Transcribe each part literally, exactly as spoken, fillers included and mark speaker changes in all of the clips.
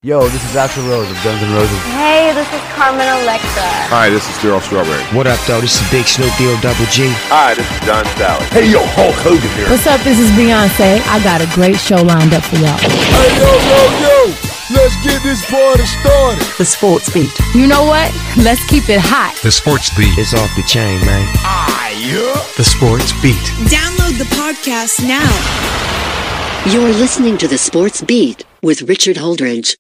Speaker 1: Yo, this is Axl Rose of Guns N' Roses.
Speaker 2: Hey, this is Carmen Electra.
Speaker 3: Hi, this is Daryl Strawberry.
Speaker 4: What up, though? This is Big Snoop D O Double G.
Speaker 3: Hi, this is John Sally.
Speaker 5: Hey, yo, Hulk Hogan here.
Speaker 6: What's up? This is Beyonce. I got a great show lined up for y'all.
Speaker 5: Hey, yo, yo, yo. Let's get this party started.
Speaker 7: The Sports Beat.
Speaker 6: You know what? Let's keep it hot.
Speaker 8: The Sports Beat.
Speaker 4: It's off the chain, man.
Speaker 5: Ah, yeah.
Speaker 8: The Sports Beat.
Speaker 9: Download the podcast now.
Speaker 10: You're listening to The Sports Beat with Richard Holdridge.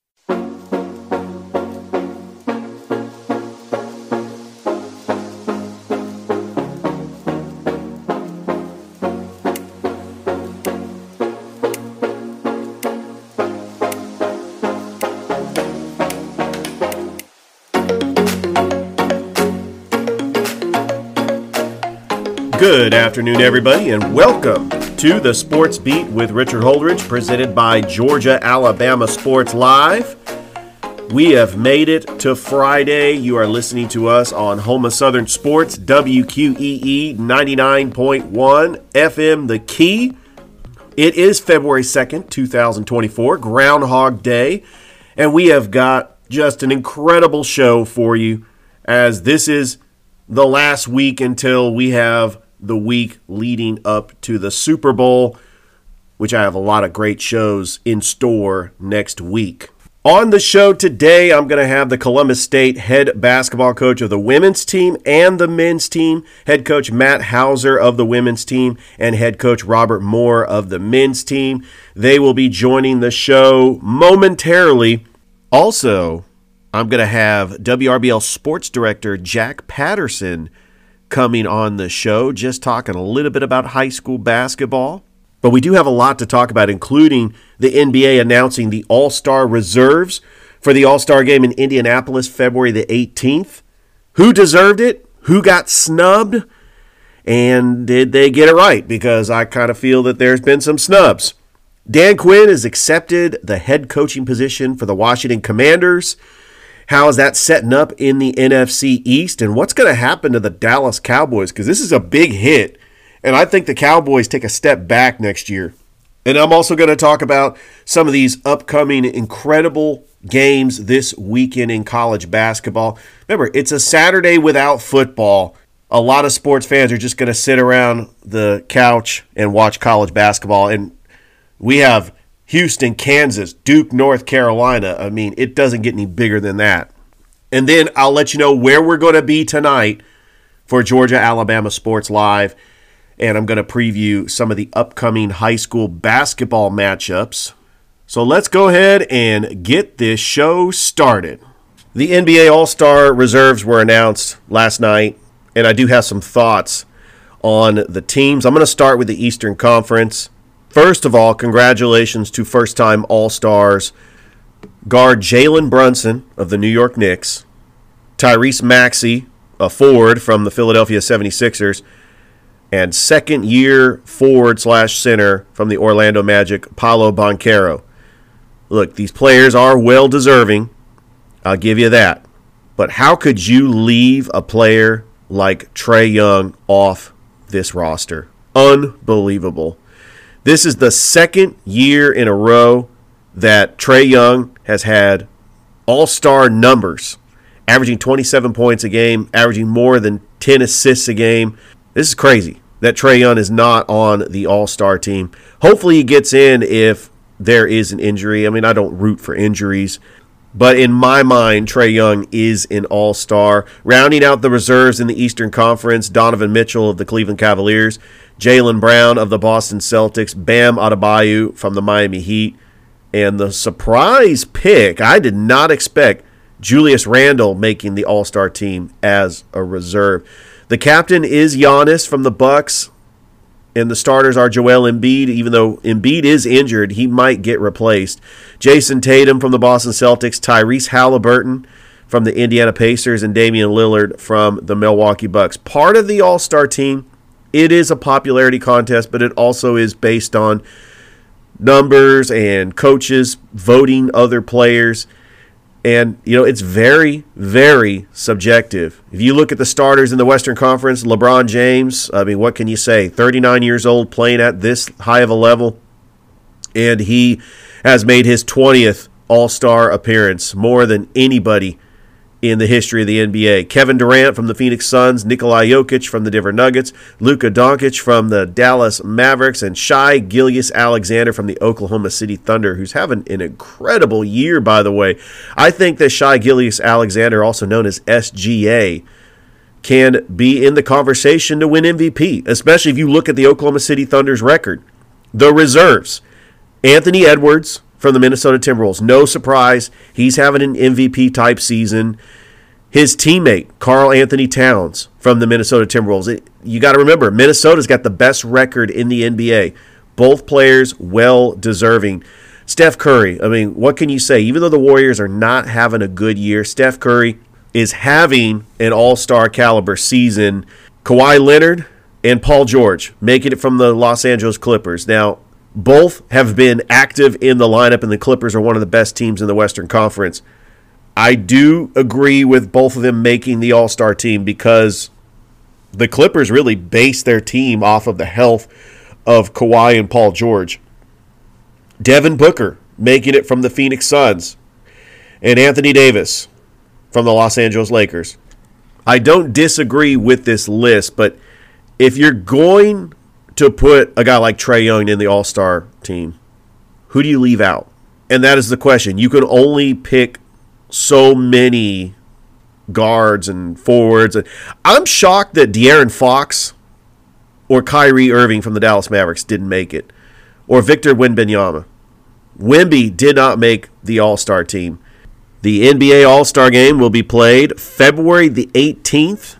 Speaker 11: Good afternoon, everybody, and welcome to the Sports Beat with Richard Holdridge, presented by Georgia Alabama Sports Live. We have made it to Friday. You are listening to us on Home of Southern Sports, W Q E E ninety-nine point one F M The Key. It is February second, twenty twenty-four, Groundhog Day, and we have got just an incredible show for you, as this is the last week until we have the week leading up to the Super Bowl, which I have a lot of great shows in store next week. On the show today, I'm going to have the Columbus State head basketball coach of the women's team and the men's team, head coach Matt Hauser of the women's team, and head coach Robert Moore of the men's team. They will be joining the show momentarily. Also, I'm going to have W R B L sports director Jack Patterson coming on the show, just talking a little bit about high school basketball. But we do have a lot to talk about, including the N B A announcing the All-Star reserves for the All-Star game in Indianapolis, February the eighteenth. Who deserved it? Who got snubbed? And did they get it right? Because I kind of feel that there's been some snubs. Dan Quinn has accepted the head coaching position for the Washington Commanders. How is that setting up in the N F C East? And what's going to happen to the Dallas Cowboys? Because this is a big hit. And I think the Cowboys take a step back next year. And I'm also going to talk about some of these upcoming incredible games this weekend in college basketball. Remember, it's a Saturday without football. A lot of sports fans are just going to sit around the couch and watch college basketball. And we have Houston, Kansas, Duke, North Carolina. I mean, it doesn't get any bigger than that. And then I'll let you know where we're going to be tonight for Georgia Alabama Sports Live. And I'm going to preview some of the upcoming high school basketball matchups. So let's go ahead and get this show started. The N B A All-Star reserves were announced last night, and I do have some thoughts on the teams. I'm going to start with the Eastern Conference. First of all, congratulations to first-time All-Stars guard Jalen Brunson of the New York Knicks, Tyrese Maxey, a forward from the Philadelphia seventy-sixers, and second-year forward slash center from the Orlando Magic, Paolo Banchero. Look, these players are well-deserving. I'll give you that. But how could you leave a player like Trae Young off this roster? Unbelievable. This is the second year in a row that Trae Young has had all-star numbers, averaging twenty-seven points a game, averaging more than ten assists a game. This is crazy that Trae Young is not on the all-star team. Hopefully he gets in if there is an injury. I mean, I don't root for injuries, but in my mind, Trae Young is an all-star. Rounding out the reserves in the Eastern Conference, Donovan Mitchell of the Cleveland Cavaliers, Jaylen Brown of the Boston Celtics, Bam Adebayo from the Miami Heat, and the surprise pick, I did not expect Julius Randle making the all-star team as a reserve. The captain is Giannis from the Bucks, and the starters are Joel Embiid. Even though Embiid is injured, he might get replaced. Jason Tatum from the Boston Celtics, Tyrese Halliburton from the Indiana Pacers, and Damian Lillard from the Milwaukee Bucks. Part of the all-star team, it is a popularity contest, but it also is based on numbers and coaches voting other players. And, you know, it's very, very subjective. If you look at the starters in the Western Conference, LeBron James, I mean, what can you say? thirty-nine years old, playing at this high of a level. And he has made his twentieth All-Star appearance, more than anybody in the history of the N B A. Kevin Durant from the Phoenix Suns, Nikola Jokic from the Denver Nuggets, Luka Doncic from the Dallas Mavericks, and Shai Gilgeous-Alexander from the Oklahoma City Thunder, who's having an incredible year, by the way. I think that Shai Gilgeous-Alexander, also known as S G A, can be in the conversation to win M V P, especially if you look at the Oklahoma City Thunder's record. The reserves, Anthony Edwards from the Minnesota Timberwolves. No surprise, he's having an M V P-type season. His teammate, Karl Anthony Towns from the Minnesota Timberwolves. It, you got to remember, Minnesota's got the best record in the N B A. Both players well-deserving. Steph Curry, I mean, what can you say? Even though the Warriors are not having a good year, Steph Curry is having an all-star caliber season. Kawhi Leonard and Paul George making it from the Los Angeles Clippers. Now, both have been active in the lineup, and the Clippers are one of the best teams in the Western Conference. I do agree with both of them making the All-Star team because the Clippers really base their team off of the health of Kawhi and Paul George. Devin Booker making it from the Phoenix Suns, and Anthony Davis from the Los Angeles Lakers. I don't disagree with this list, but if you're going to put a guy like Trae Young in the All-Star team, who do you leave out? And that is the question. You can only pick so many guards and forwards. I'm shocked that De'Aaron Fox or Kyrie Irving from the Dallas Mavericks didn't make it, or Victor Wembanyama. Wemby did not make the All-Star team. The N B A All-Star Game will be played February the eighteenth.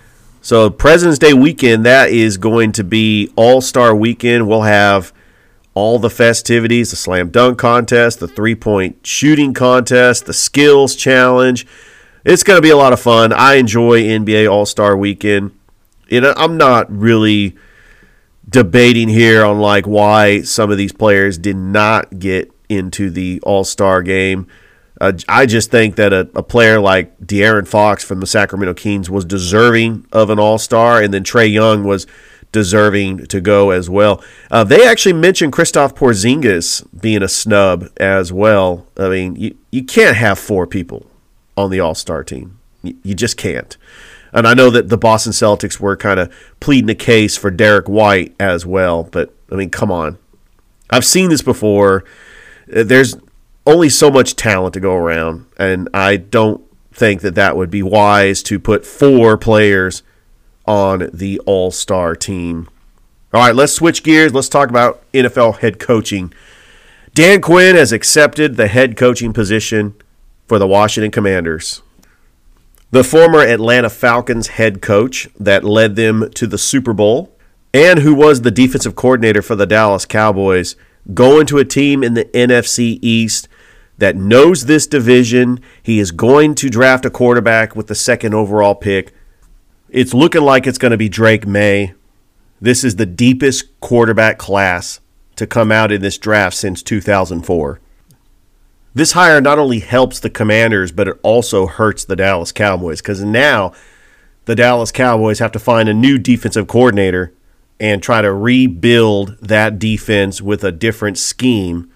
Speaker 11: So President's Day weekend, that is going to be All-Star weekend. We'll have all the festivities, the slam dunk contest, the three-point shooting contest, the skills challenge. It's going to be a lot of fun. I enjoy N B A All-Star weekend. You know, I'm not really debating here on like why some of these players did not get into the All-Star game. Uh, I just think that a, a player like De'Aaron Fox from the Sacramento Kings was deserving of an All-Star, and then Trae Young was deserving to go as well. Uh, they actually mentioned Kristaps Porzingis being a snub as well. I mean, you, you can't have four people on the All-Star team. You, you just can't. And I know that the Boston Celtics were kind of pleading a case for Derek White as well, but, I mean, come on. I've seen this before. There's only so much talent to go around, and I don't think that that would be wise to put four players on the All-Star team. All right, let's switch gears. Let's talk about N F L head coaching. Dan Quinn has accepted the head coaching position for the Washington Commanders. The former Atlanta Falcons head coach that led them to the Super Bowl and who was the defensive coordinator for the Dallas Cowboys going to a team in the N F C East that knows this division. He is going to draft a quarterback with the second overall pick. It's looking like it's going to be Drake May. This is the deepest quarterback class to come out in this draft since two thousand four. This hire not only helps the Commanders, but it also hurts the Dallas Cowboys because now the Dallas Cowboys have to find a new defensive coordinator and try to rebuild that defense with a different scheme.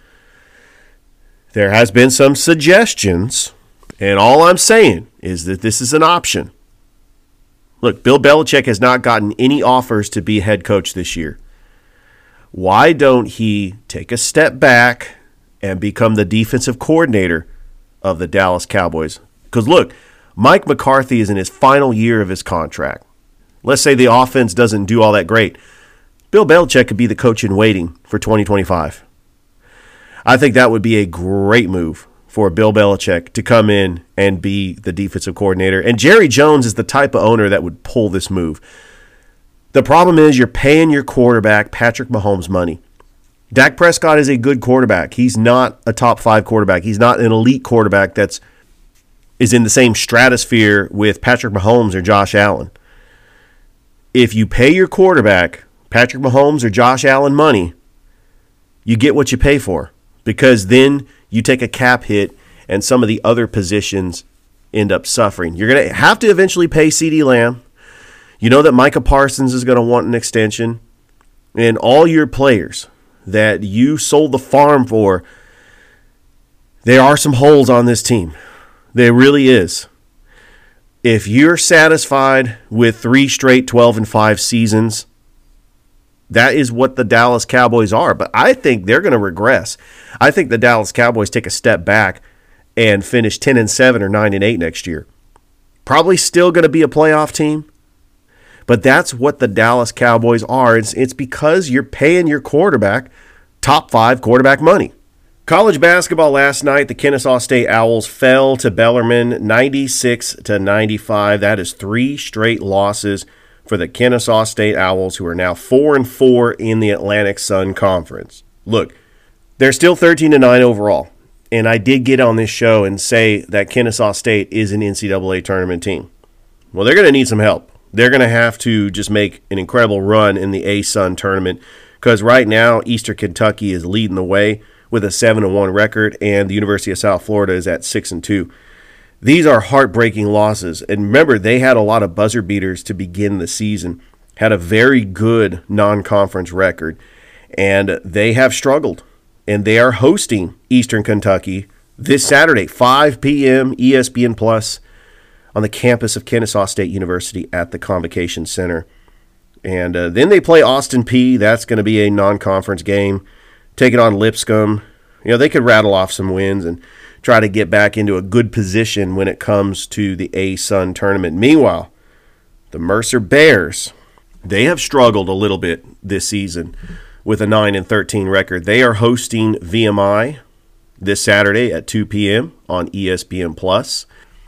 Speaker 11: There has been some suggestions, and all I'm saying is that this is an option. Look, Bill Belichick has not gotten any offers to be head coach this year. Why don't he take a step back and become the defensive coordinator of the Dallas Cowboys? Because look, Mike McCarthy is in his final year of his contract. Let's say the offense doesn't do all that great. Bill Belichick could be the coach in waiting for twenty twenty-five. I think that would be a great move for Bill Belichick to come in and be the defensive coordinator. And Jerry Jones is the type of owner that would pull this move. The problem is you're paying your quarterback, Patrick Mahomes, money. Dak Prescott is a good quarterback. He's not a top five quarterback. He's not an elite quarterback that's is in the same stratosphere with Patrick Mahomes or Josh Allen. If you pay your quarterback, Patrick Mahomes or Josh Allen, money, you get what you pay for, because then you take a cap hit and some of the other positions end up suffering. You're going to have to eventually pay CeeDee Lamb. You know that Micah Parsons is going to want an extension. And all your players that you sold the farm for, there are some holes on this team. There really is. If you're satisfied with three straight twelve and five seasons, that is what the Dallas Cowboys are. But I think they're going to regress. I think the Dallas Cowboys take a step back and finish ten and seven or nine and eight next year. Probably still going to be a playoff team. But that's what the Dallas Cowboys are. It's, it's because you're paying your quarterback top five quarterback money. College basketball last night, the Kennesaw State Owls fell to Bellarmine ninety-six to ninety-five. That is three straight losses for the Kennesaw State Owls, who are now four and four in the Atlantic Sun Conference. Look, they're still thirteen to nine overall. And I did get on this show and say that Kennesaw State is an N C double A tournament team. Well, they're going to need some help. They're going to have to just make an incredible run in the A-Sun tournament, because right now Eastern Kentucky is leading the way with a seven and one record, and the University of South Florida is at six and two. These are heartbreaking losses. And remember, they had a lot of buzzer beaters to begin the season, had a very good non-conference record, and they have struggled. And they are hosting Eastern Kentucky this Saturday, five p.m. E S P N Plus, on the campus of Kennesaw State University at the Convocation Center. And uh, then they play Austin Peay. That's going to be a non-conference game. Take it on Lipscomb. You know, they could rattle off some wins and try to get back into a good position when it comes to the A-Sun tournament. Meanwhile, the Mercer Bears, they have struggled a little bit this season with a nine and thirteen record. They are hosting V M I this Saturday at two p.m. on E S P N Plus.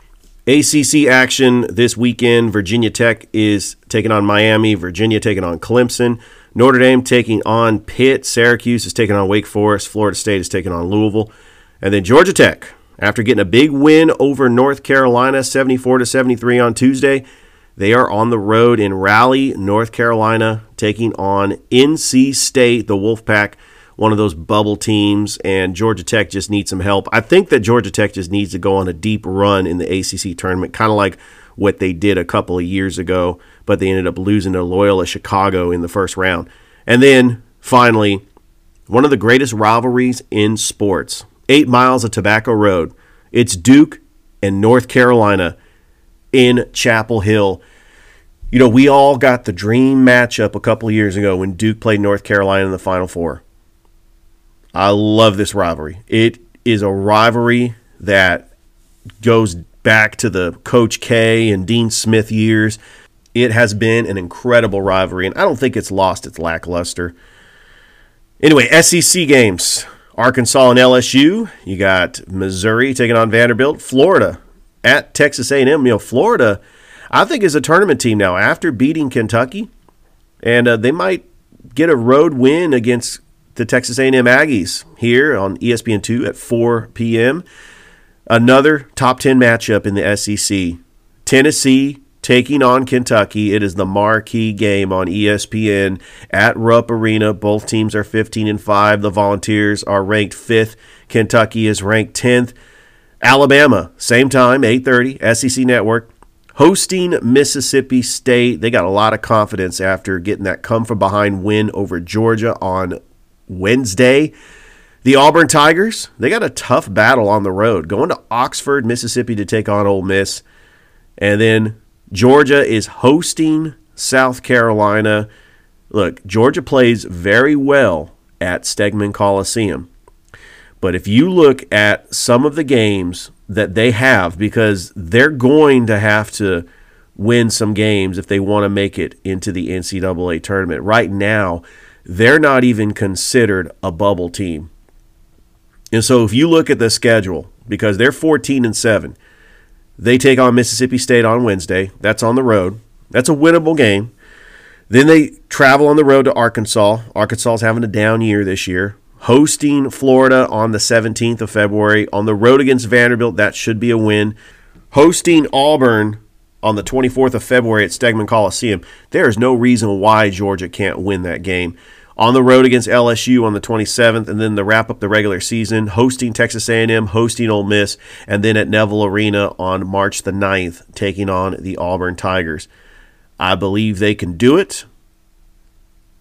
Speaker 11: A C C action this weekend. Virginia Tech is taking on Miami. Virginia taking on Clemson. Notre Dame taking on Pitt. Syracuse is taking on Wake Forest. Florida State is taking on Louisville. And then Georgia Tech, after getting a big win over North Carolina, seventy-four to seventy-three on Tuesday, they are on the road in Raleigh, North Carolina, taking on N C State, the Wolfpack, one of those bubble teams, and Georgia Tech just needs some help. I think that Georgia Tech just needs to go on a deep run in the A C C tournament, kind of like what they did a couple of years ago, but they ended up losing to Loyola Chicago in the first round. And then, finally, one of the greatest rivalries in sports, eight miles of Tobacco Road. It's Duke and North Carolina in Chapel Hill. You know, we all got the dream matchup a couple of years ago when Duke played North Carolina in the Final Four. I love this rivalry. It is a rivalry that goes back to the Coach K and Dean Smith years. It has been an incredible rivalry, and I don't think it's lost its lackluster. Anyway, S E C games. Arkansas and L S U. You got Missouri taking on Vanderbilt. Florida at Texas A and M. You know, Florida, I think, is a tournament team now after beating Kentucky, and uh, they might get a road win against the Texas A and M Aggies here on E S P N two at four p.m. Another top ten matchup in the S E C. Tennessee taking on Kentucky. It is the marquee game on E S P N at Rupp Arena. Both teams are fifteen and five. The Volunteers are ranked fifth. Kentucky is ranked tenth. Alabama, same time, eight thirty, S E C Network, hosting Mississippi State. They got a lot of confidence after getting that come-from-behind win over Georgia on Wednesday. The Auburn Tigers, they got a tough battle on the road, going to Oxford, Mississippi to take on Ole Miss. And then Georgia is hosting South Carolina. Look, Georgia plays very well at Stegman Coliseum. But if you look at some of the games that they have, because they're going to have to win some games if they want to make it into the N C double A tournament. Right now, they're not even considered a bubble team. And so if you look at the schedule, because they're fourteen and seven, they take on Mississippi State on Wednesday. That's on the road. That's a winnable game. Then they travel on the road to Arkansas. Arkansas is having a down year this year. Hosting Florida on the seventeenth of February. On the road against Vanderbilt, that should be a win. Hosting Auburn on the twenty-fourth of February at Stegman Coliseum. There is no reason why Georgia can't win that game. On the road against L S U on the twenty-seventh, and then to wrap up the regular season, hosting Texas A and M, hosting Ole Miss, and then at Neville Arena on March the ninth, taking on the Auburn Tigers. I believe they can do it.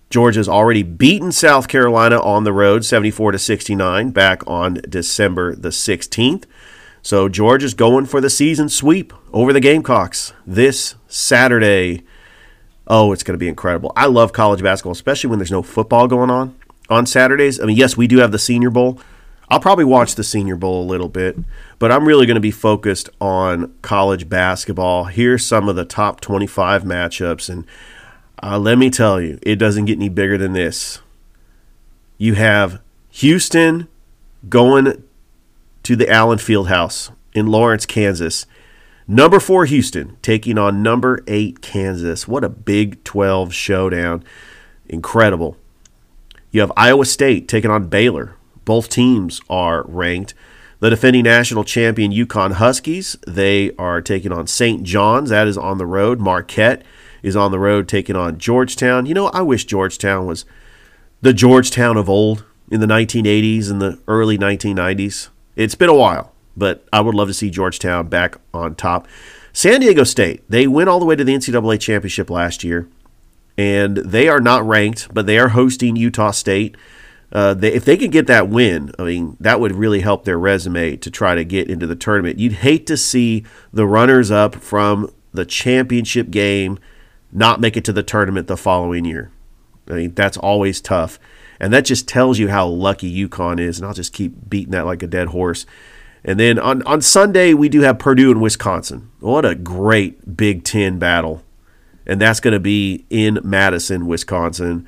Speaker 11: Georgia's already beaten South Carolina on the road, seventy-four to sixty-nine, back on December the sixteenth. So Georgia's going for the season sweep over the Gamecocks this Saturday. Oh, it's going to be incredible. I love college basketball, especially when there's no football going on on Saturdays. I mean, yes, we do have the Senior Bowl. I'll probably watch the Senior Bowl a little bit, but I'm really going to be focused on college basketball. Here's some of the top twenty-five matchups, and uh, let me tell you, it doesn't get any bigger than this. You have Houston going to the Allen Fieldhouse in Lawrence, Kansas. Number four Houston taking on number eight Kansas. What a Big twelve showdown. Incredible. You have Iowa State taking on Baylor. Both teams are ranked. The defending national champion UConn Huskies, they are taking on Saint John's. That is on the road. Marquette is on the road taking on Georgetown. You know, I wish Georgetown was the Georgetown of old in the nineteen eighties and the early nineteen nineties. It's been a while, but I would love to see Georgetown back on top. San Diego State, they went all the way to the N C double A championship last year, and they are not ranked, but they are hosting Utah State. Uh, they, if they could get that win, I mean, that would really help their resume to try to get into the tournament. You'd hate to see the runners-up from the championship game not make it to the tournament the following year. I mean, that's always tough. And that just tells you how lucky UConn is, and I'll just keep beating that like a dead horse. And then on, on Sunday, we do have Purdue and Wisconsin. What a great Big Ten battle. And that's going to be in Madison, Wisconsin.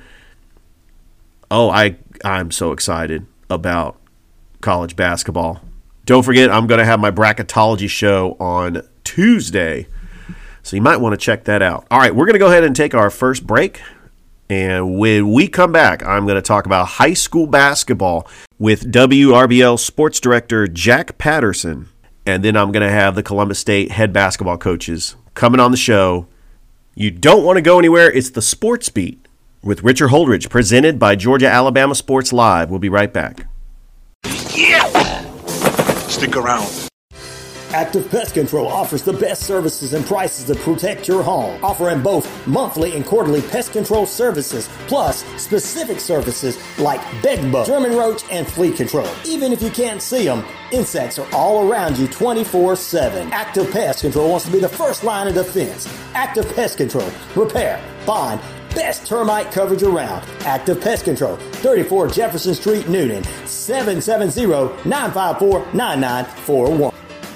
Speaker 11: Oh, I, I'm so excited about college basketball. Don't forget, I'm going to have my bracketology show on Tuesday, so you might want to check that out. All right, we're going to go ahead and take our first break, and when we come back, I'm going to talk about high school basketball with W R B L Sports Director Jack Patterson, and then I'm going to have the Columbus State head basketball coaches coming on the show. You don't want to go anywhere. It's the Sports Beat with Richard Holdridge, presented by Georgia Alabama Sports Live. We'll be right back.
Speaker 7: Yeah! Stick around.
Speaker 8: Active Pest Control offers the best services and prices to protect your home, offering both monthly and quarterly pest control services, plus specific services like bedbug, German roach, and flea control. Even if you can't see them, insects are all around you twenty-four seven. Active Pest Control wants to be the first line of defense. Active Pest Control. Repair, bind, best termite coverage around. Active Pest Control. thirty-four Jefferson Street, Newton. seven seven zero, nine five four, nine nine four one.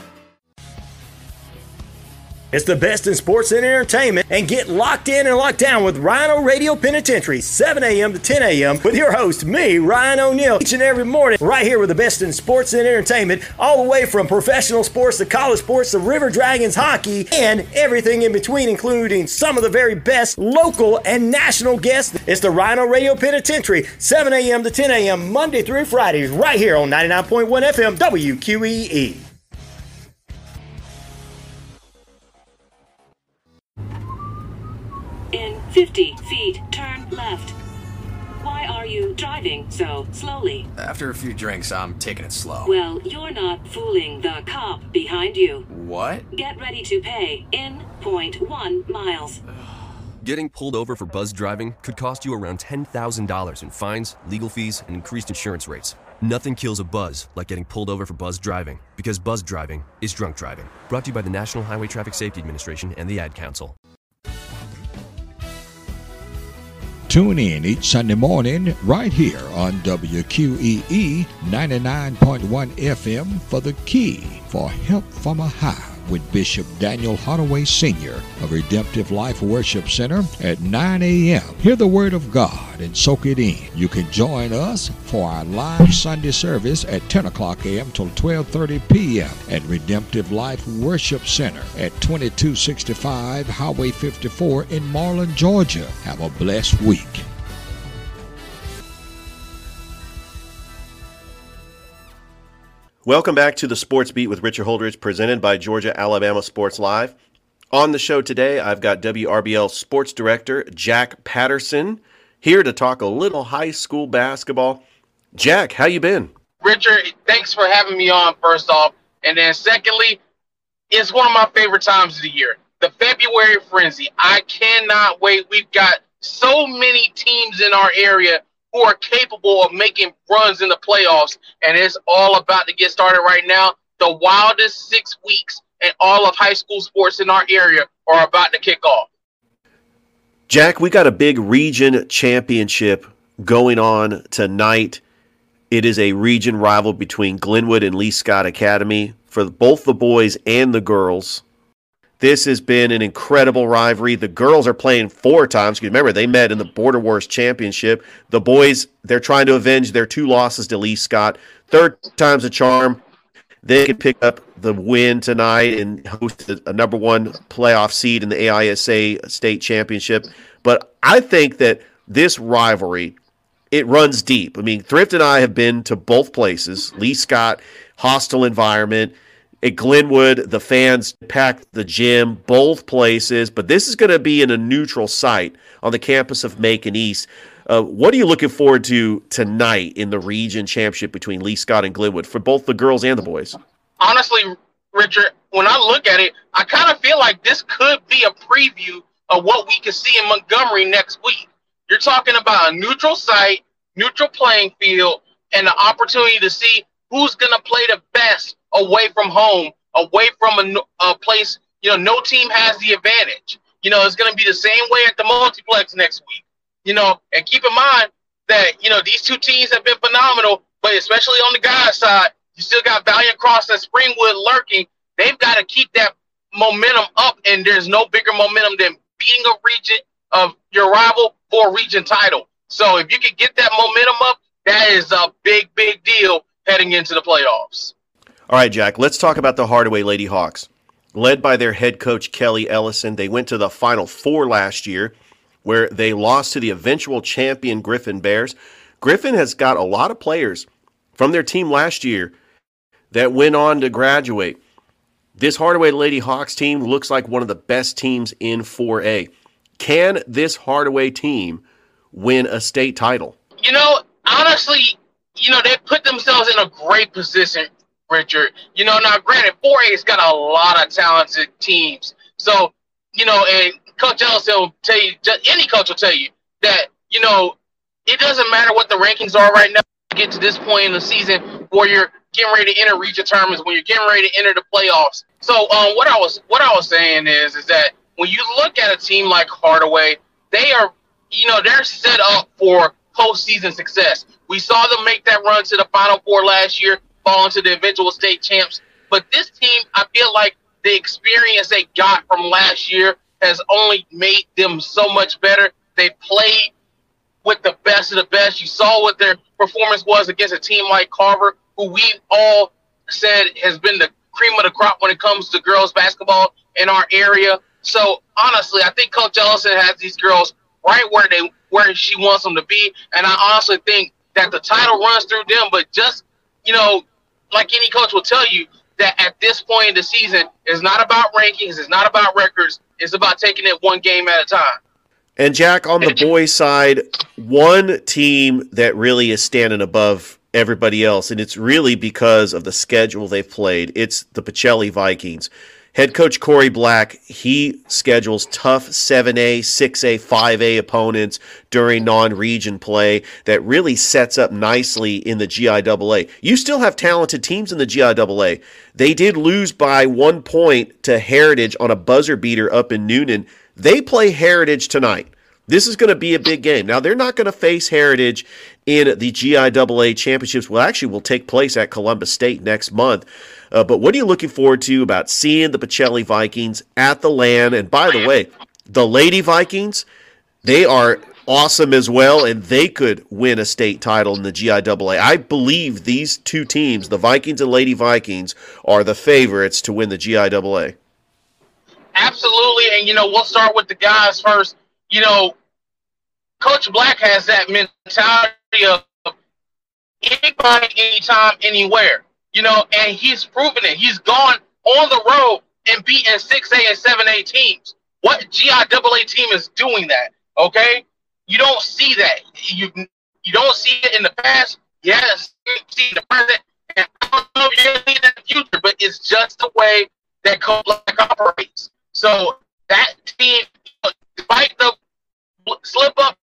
Speaker 8: It's the best in sports and entertainment, and get locked in and locked down with Rhino Radio Penitentiary, seven a.m. to ten a.m. with your host, me, Ryan O'Neal, each and every morning, right here with the best in sports and entertainment, all the way from professional sports to college sports to River Dragons hockey, and everything in between, including some of the very best local and national guests. It's the Rhino Radio Penitentiary, seven a.m. to ten a.m. Monday through Fridays, right here on ninety-nine point one F M W Q E E.
Speaker 12: In fifty feet, turn left. Why are you driving so slowly?
Speaker 13: After a few drinks, I'm taking it slow.
Speaker 12: Well, you're not fooling the cop behind you.
Speaker 13: What?
Speaker 12: Get ready to pay in zero point one miles.
Speaker 14: Getting pulled over for buzz driving could cost you around ten thousand dollars in fines, legal fees, and increased insurance rates. Nothing kills a buzz like getting pulled over for buzz driving, because buzz driving is drunk driving. Brought to you by the National Highway Traffic Safety Administration and the Ad Council.
Speaker 15: Tune in each Sunday morning right here on W Q E E ninety-nine point one F M for The Key for Help from a High with Bishop Daniel Holloway Senior of Redemptive Life Worship Center at nine a.m. Hear the Word of God and soak it in. You can join us for our live Sunday service at ten o'clock a.m. till twelve thirty p.m. at Redemptive Life Worship Center at twenty-two sixty-five Highway fifty-four in Marlin, Georgia. Have a blessed week.
Speaker 11: Welcome back to the Sports Beat with Richard Holdridge, presented by Georgia Alabama Sports Live. On the show today, I've got W R B L Sports Director Jack Patterson here to talk a little high school basketball. Jack, how you been?
Speaker 16: Richard, thanks for having me on, first off. And then secondly, it's one of my favorite times of the year, the February Frenzy. I cannot wait. We've got so many teams in our area who are capable of making runs in the playoffs, and it's all about to get started right now. The wildest six weeks in all of high school sports in our area are about to kick off.
Speaker 11: Jack, we got a big region championship going on tonight. It is a region rival between Glenwood and Lee Scott Academy for both the boys and the girls. This has been an incredible rivalry. The girls are playing four times. Remember, they met in the Border Wars Championship. The boys, they're trying to avenge their two losses to Lee Scott. Third time's a charm. They can pick up the win tonight and host a number one playoff seed in the A I S A State Championship. But I think that this rivalry, it runs deep. I mean, Thrift and I have been to both places. Lee Scott, hostile environment. At Glenwood, the fans packed the gym, both places. But this is going to be in a neutral site on the campus of Macon East. Uh, what are you looking forward to tonight in the region championship between Lee Scott and Glenwood for both the girls and the boys?
Speaker 16: Honestly, Richard, when I look at it, I kind of feel like this could be a preview of what we can see in Montgomery next week. You're talking about a neutral site, neutral playing field, and the opportunity to see who's going to play the best away from home, away from a, a place, you know, no team has the advantage. You know, it's going to be the same way at the multiplex next week. You know, and keep in mind that, you know, these two teams have been phenomenal, but especially on the guys' side, you still got Valiant Cross and Springwood lurking. They've got to keep that momentum up, and there's no bigger momentum than beating a region of your rival for a region title. So if you can get that momentum up, that is a big, big deal heading into the playoffs.
Speaker 11: All right, Jack, let's talk about the Hardaway Lady Hawks. Led by their head coach, Kelly Ellison, they went to the Final Four last year, where they lost to the eventual champion Griffin Bears. Griffin has got a lot of players from their team last year that went on to graduate. This Hardaway Lady Hawks team looks like one of the best teams in four A. Can this Hardaway team win a state title?
Speaker 16: You know, honestly, you know, they put themselves in a great position, Richard. You know, now granted, four A's got a lot of talented teams. So, you know, and Coach Ellison will tell you, any coach will tell you that, you know, it doesn't matter what the rankings are right now to get to this point in the season where you're getting ready to enter region tournaments, when you're getting ready to enter the playoffs. So um, what I was what I was saying is, is that when you look at a team like Hardaway, they are, you know, they're set up for postseason success. We saw them make that run to the Final Four last year, fall into the eventual state champs. But this team, I feel like the experience they got from last year has only made them so much better. They played with the best of the best. You saw what their performance was against a team like Carver, who we all said has been the cream of the crop when it comes to girls basketball in our area. So honestly, I think Coach Ellison has these girls right where they where she wants them to be. And I honestly think that the title runs through them. But just, you know, like any coach will tell you, that at this point in the season, it's not about rankings, it's not about records, it's about taking it one game at a time.
Speaker 11: And Jack, on the boys' side, one team that really is standing above everybody else, and it's really because of the schedule they've played. It's the Pacelli Vikings. Head coach Corey Black, he schedules tough seven A, six A, five A opponents during non-region play that really sets up nicely in the G I double A. You still have talented teams in the G I double A. They did lose by one point to Heritage on a buzzer beater up in Noonan. They play Heritage tonight. This is going to be a big game. Now, they're not going to face Heritage in the G I double A championships. Well, actually, will take place at Columbus State next month. Uh, but what are you looking forward to about seeing the Pacelli Vikings at the LAN? And by the way, the Lady Vikings, they are awesome as well, and they could win a state title in the G I double A. I believe these two teams, the Vikings and Lady Vikings, are the favorites to win the G I double A.
Speaker 16: Absolutely, and, you know, we'll start with the guys first. You know, Coach Black has that mentality of anybody, anytime, anywhere. You know, and he's proven it. He's gone on the road and beaten six A and seven A teams. What G I double A team is doing that, okay? You don't see that. You you don't see it in the past. Yes, you see it in the present. And I don't know if you're going to see it in the future, but it's just the way that Coach Black operates. So that team, despite the slip up.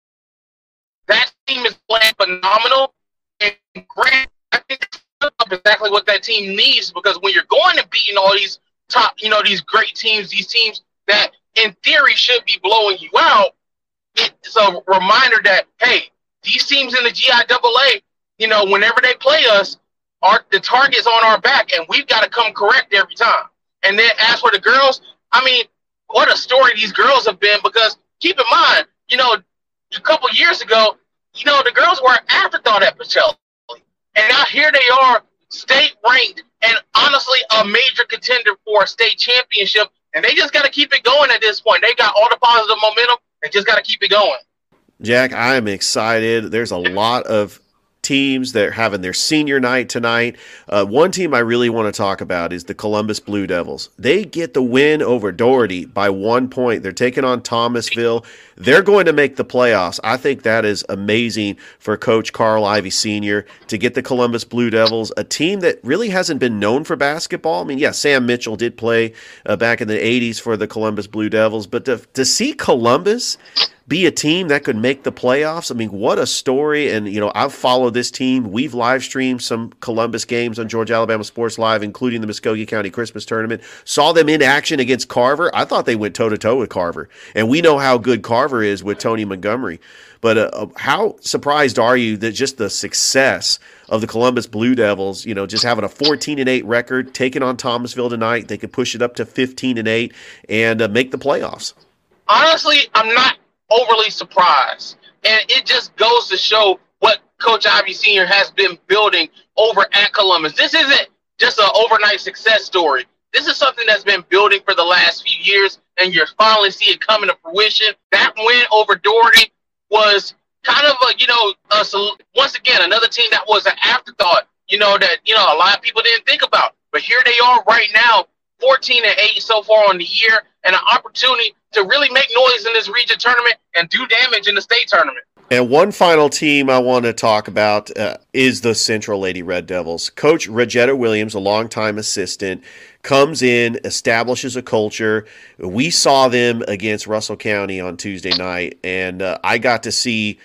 Speaker 16: That team is playing phenomenal. And Grant, I think slip up exactly what that team needs, because when you're going and beating all these top, you know, these great teams, these teams that in theory should be blowing you out, it's a reminder that, hey, these teams in the G I double A, you know, whenever they play us, our, the target's on our back, and we've got to come correct every time. And then as for the girls, I mean, what a story these girls have been, because keep in mind, you know, a couple years ago, you know, the girls were an afterthought at Pacelli. And now here they are, state ranked, and honestly a major contender for a state championship. And they just got to keep it going at this point. They got all the positive momentum. They just got to keep it going.
Speaker 11: Jack, I am excited. There's a lot of teams that are having their senior night tonight. Uh, one team I really want to talk about is the Columbus Blue Devils. They get the win over Doherty by one point. They're taking on Thomasville. They're going to make the playoffs. I think that is amazing for Coach Carl Ivy Senior to get the Columbus Blue Devils, a team that really hasn't been known for basketball. I mean, yeah, Sam Mitchell did play uh, back in the eighties for the Columbus Blue Devils, but to, to see Columbus be a team that could make the playoffs. I mean, what a story. And, you know, I've followed this team. We've live streamed some Columbus games on Georgia Alabama Sports Live, including the Muskogee County Christmas Tournament. Saw them in action against Carver. I thought they went toe-to-toe with Carver. And we know how good Carver is with Tony Montgomery. But uh, how surprised are you that just the success of the Columbus Blue Devils, you know, just having a fourteen and eight record, taking on Thomasville tonight, they could push it up to fifteen and eight and uh, make the playoffs?
Speaker 16: Honestly, I'm not overly surprised, and it just goes to show what Coach Ivy Senior has been building over at Columbus. This isn't just an overnight success story. This is something that's been building for the last few years, and you're finally seeing it coming to fruition. That win over Doherty was kind of a, you know, a, once again, another team that was an afterthought, you know, that, you know, a lot of people didn't think about. But here they are right now, fourteen and eight so far on the year, and an opportunity to really make noise in this region tournament and do damage in the state tournament.
Speaker 11: And one final team I want to talk about uh, is the Central Lady Red Devils. Coach Regetta Williams, a longtime assistant, comes in, establishes a culture. We saw them against Russell County on Tuesday night, and uh, I got to see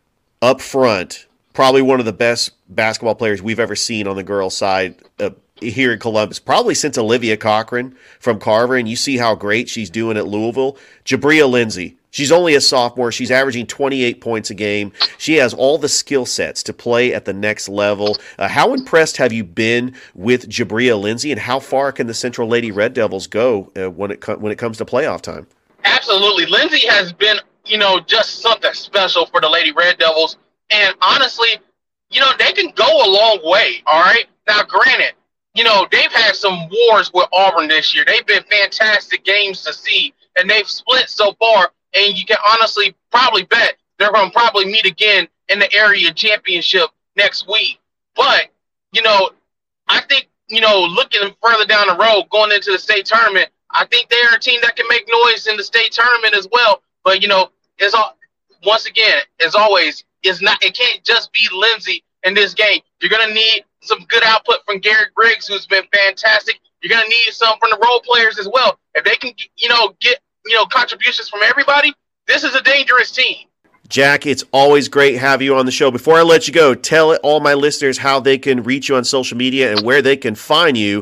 Speaker 11: up front probably one of the best basketball players we've ever seen on the girls' side uh, here in Columbus, probably since Olivia Cochran from Carver, and you see how great she's doing at Louisville. Jabria Lindsay, she's only a sophomore. She's averaging twenty-eight points a game. She has all the skill sets to play at the next level. Uh, how impressed have you been with Jabria Lindsay, and how far can the Central Lady Red Devils go uh, when it co- when it comes to playoff time?
Speaker 16: Absolutely. Lindsay has been, you know, just something special for the Lady Red Devils, and honestly, you know, they can go a long way, all right? Now, granted, you know, they've had some wars with Auburn this year. They've been fantastic games to see, and they've split so far, and you can honestly probably bet they're going to probably meet again in the area championship next week. But, you know, I think, you know, looking further down the road, going into the state tournament, I think they're a team that can make noise in the state tournament as well. But, you know, it's all, once again, as always, it's not, it can't just be Lindsay in this game. You're going to need some good output from Garrett Griggs, who's been fantastic. You're going to need some from the role players as well. If they can, you know, get, you know, contributions from everybody, this is a dangerous team.
Speaker 11: Jack, it's always great to have you on the show. Before I let you go, tell all my listeners how they can reach you on social media and where they can find you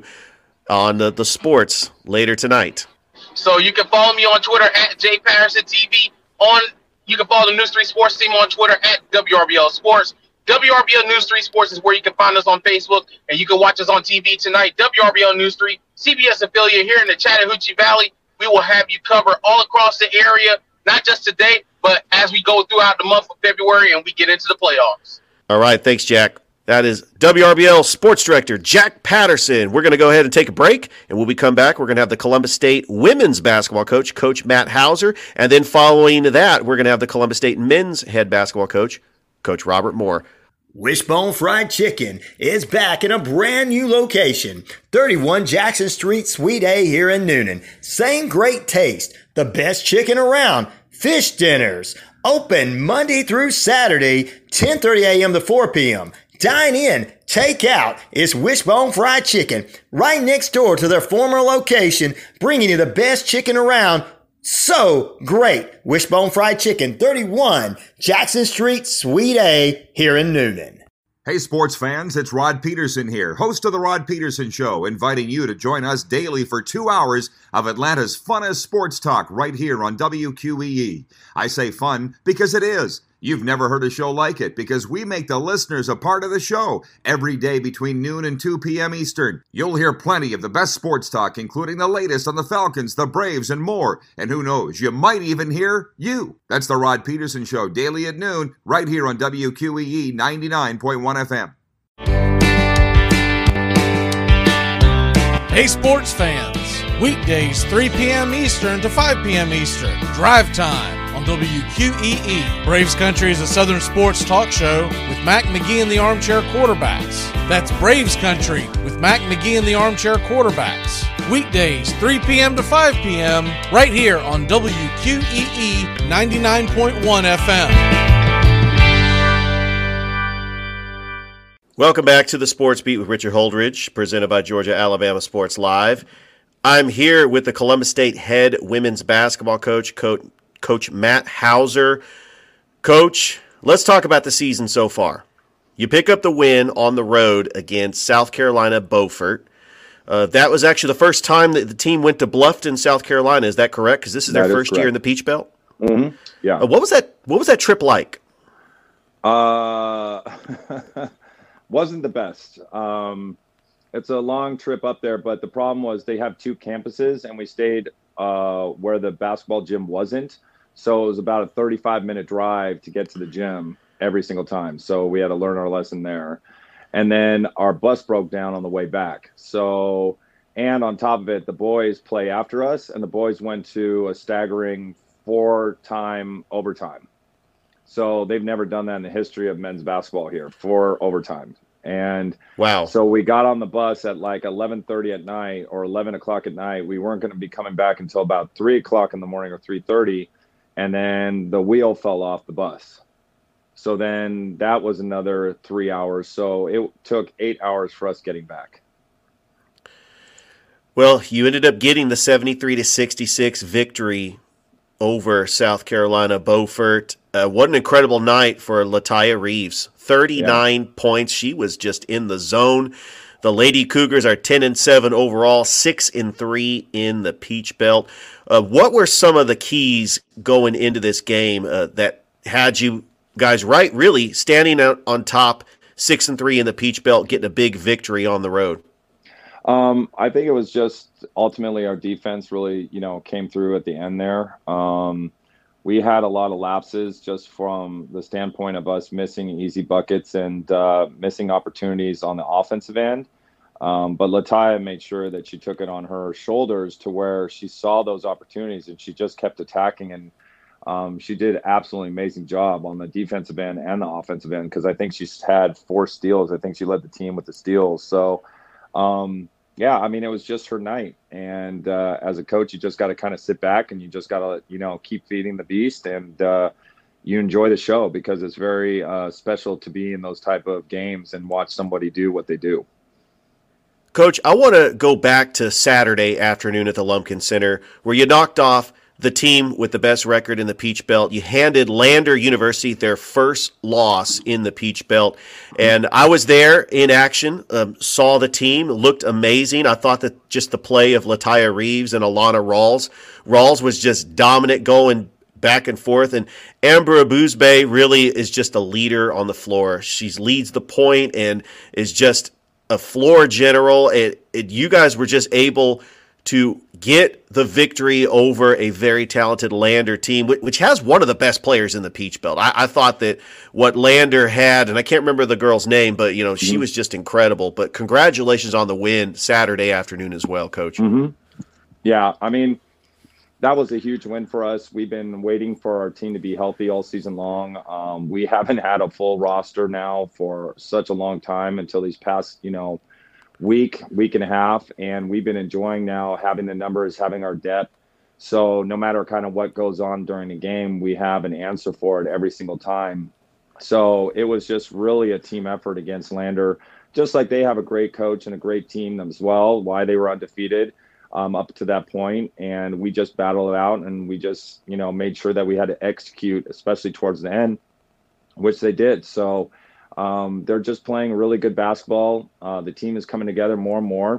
Speaker 11: on the, the sports later tonight.
Speaker 16: So you can follow me on Twitter at J Patterson T V. On you can follow the News three Sports team on Twitter at W R B L Sports. W R B L News three Sports is where you can find us on Facebook, and you can watch us on T V tonight. W R B L News three, C B S affiliate here in the Chattahoochee Valley. We will have you cover all across the area, not just today, but as we go throughout the month of February and we get into the playoffs.
Speaker 11: All right, thanks, Jack. That is W R B L Sports Director Jack Patterson. We're going to go ahead and take a break, and when we come back, we're going to have the Columbus State women's basketball coach, Coach Matt Hauser, and then following that, we're going to have the Columbus State men's head basketball coach, Coach Robert Moore.
Speaker 8: Wishbone Fried Chicken is back in a brand new location, thirty-one Jackson Street, Suite A here in Newnan. Same great taste, the best chicken around, fish dinners, open Monday through Saturday, ten thirty a.m. to four p.m. Dine in, take out. It's Wishbone Fried Chicken, right next door to their former location, bringing you the best chicken around So great. Wishbone Fried Chicken, thirty-one Jackson Street, Suite A, here in Noonan.
Speaker 17: Hey sports fans, it's Rod Peterson here, host of The Rod Peterson Show, inviting you to join us daily for two hours of Atlanta's funnest sports talk right here on W Q E E. I say fun because it is. You've never heard a show like it because we make the listeners a part of the show every day between noon and two p.m. Eastern. You'll hear plenty of the best sports talk, including the latest on the Falcons, the Braves, and more. And who knows, you might even hear you. That's the Rod Peterson Show, daily at noon, right here on W Q E E ninety-nine point one F M.
Speaker 18: Hey sports fans, weekdays three p.m. Eastern to five p.m. Eastern, drive time on W Q E E. Braves Country is a Southern sports talk show with Mac McGee and the Armchair Quarterbacks. That's Braves Country with Mac McGee and the Armchair Quarterbacks. Weekdays three p.m. to five p.m. right here on W Q E E ninety-nine point one F M.
Speaker 11: Welcome back to the Sports Beat with Richard Holdridge, presented by Georgia Alabama Sports Live. I'm here with the Columbus State head women's basketball coach, Coach, Coach Matt Hauser. Coach, let's talk about the season so far. You pick up the win on the road against South Carolina Beaufort. Uh, that was actually the first time that the team went to Bluffton, South Carolina. Is that correct? Because this is their
Speaker 19: That is
Speaker 11: first year
Speaker 19: correct.
Speaker 11: in the Peach Belt.
Speaker 19: Mm-hmm. Yeah.
Speaker 11: Uh, what was that? What was that trip like?
Speaker 19: Uh, wasn't the best. Um, it's a long trip up there, but the problem was they have two campuses, and we stayed uh, where the basketball gym wasn't. So it was about a thirty-five minute drive to get to the gym every single time. So we had to learn our lesson there. And then our bus broke down on the way back. So, and on top of it, the boys play after us, and the boys went to a staggering four-time overtime. So they've never done that in the history of men's basketball here, four overtime. And
Speaker 11: wow.
Speaker 19: So we got on the bus at like eleven thirty at night or eleven o'clock at night. We weren't going to be coming back until about three o'clock in the morning or three thirty. And then the wheel fell off the bus. So then that was another three hours. So it took eight hours for us getting back.
Speaker 11: Well, you ended up getting the seventy-three to sixty-six victory over South Carolina Beaufort. Uh, what an incredible night for Lataya Reeves. thirty-nine yeah. points. She was just in the zone. The Lady Cougars are ten and seven overall, six and three in the Peach Belt. Uh, what were some of the keys going into this game uh, that had you guys right, really standing out on top, six and three in the Peach Belt, getting a big victory on the road?
Speaker 19: Um, I think it was just ultimately our defense really, you know, came through at the end there. Um, we had a lot of lapses just from the standpoint of us missing easy buckets and uh, missing opportunities on the offensive end. Um, but Lataya made sure that she took it on her shoulders to where she saw those opportunities and she just kept attacking. And um, she did absolutely amazing job on the defensive end and the offensive end, because I think she's had four steals. I think she led the team with the steals. So, um, yeah, I mean, it was just her night. And uh, as a coach, you just got to kind of sit back and you just got to, you know, keep feeding the beast, and uh, you enjoy the show, because it's very uh, special to be in those type of games and watch somebody do what they do.
Speaker 11: Coach, I want to go back to Saturday afternoon at the Lumpkin Center, where you knocked off the team with the best record in the Peach Belt. You handed Lander University their first loss in the Peach Belt. And I was there in action, um, saw the team, looked amazing. I thought that just the play of Lataya Reeves and Alana Rawls, Rawls was just dominant, going back and forth. And Amber Abuzbe really is just a leader on the floor. She leads the point and is just a floor general. It, it, you guys were just able to get the victory over a very talented Lander team, which has one of the best players in the Peach Belt. I, I thought that what Lander had, and I can't remember the girl's name, but you know she mm-hmm. was just incredible. But congratulations on the win Saturday afternoon as well, Coach.
Speaker 19: Mm-hmm. Yeah, I mean, that was a huge win for us. We've been waiting for our team to be healthy all season long. Um, we haven't had a full roster now for such a long time until these past, you know, week, week and a half. And we've been enjoying now having the numbers, having our depth. So no matter kind of what goes on during the game, we have an answer for it every single time. So it was just really a team effort against Lander, just like they have a great coach and a great team as well, why they were undefeated. um, up to that point, and we just battled it out, and we just, you know, made sure that we had to execute, especially towards the end, which they did. So um, they're just playing really good basketball. Uh, the team is coming together more and more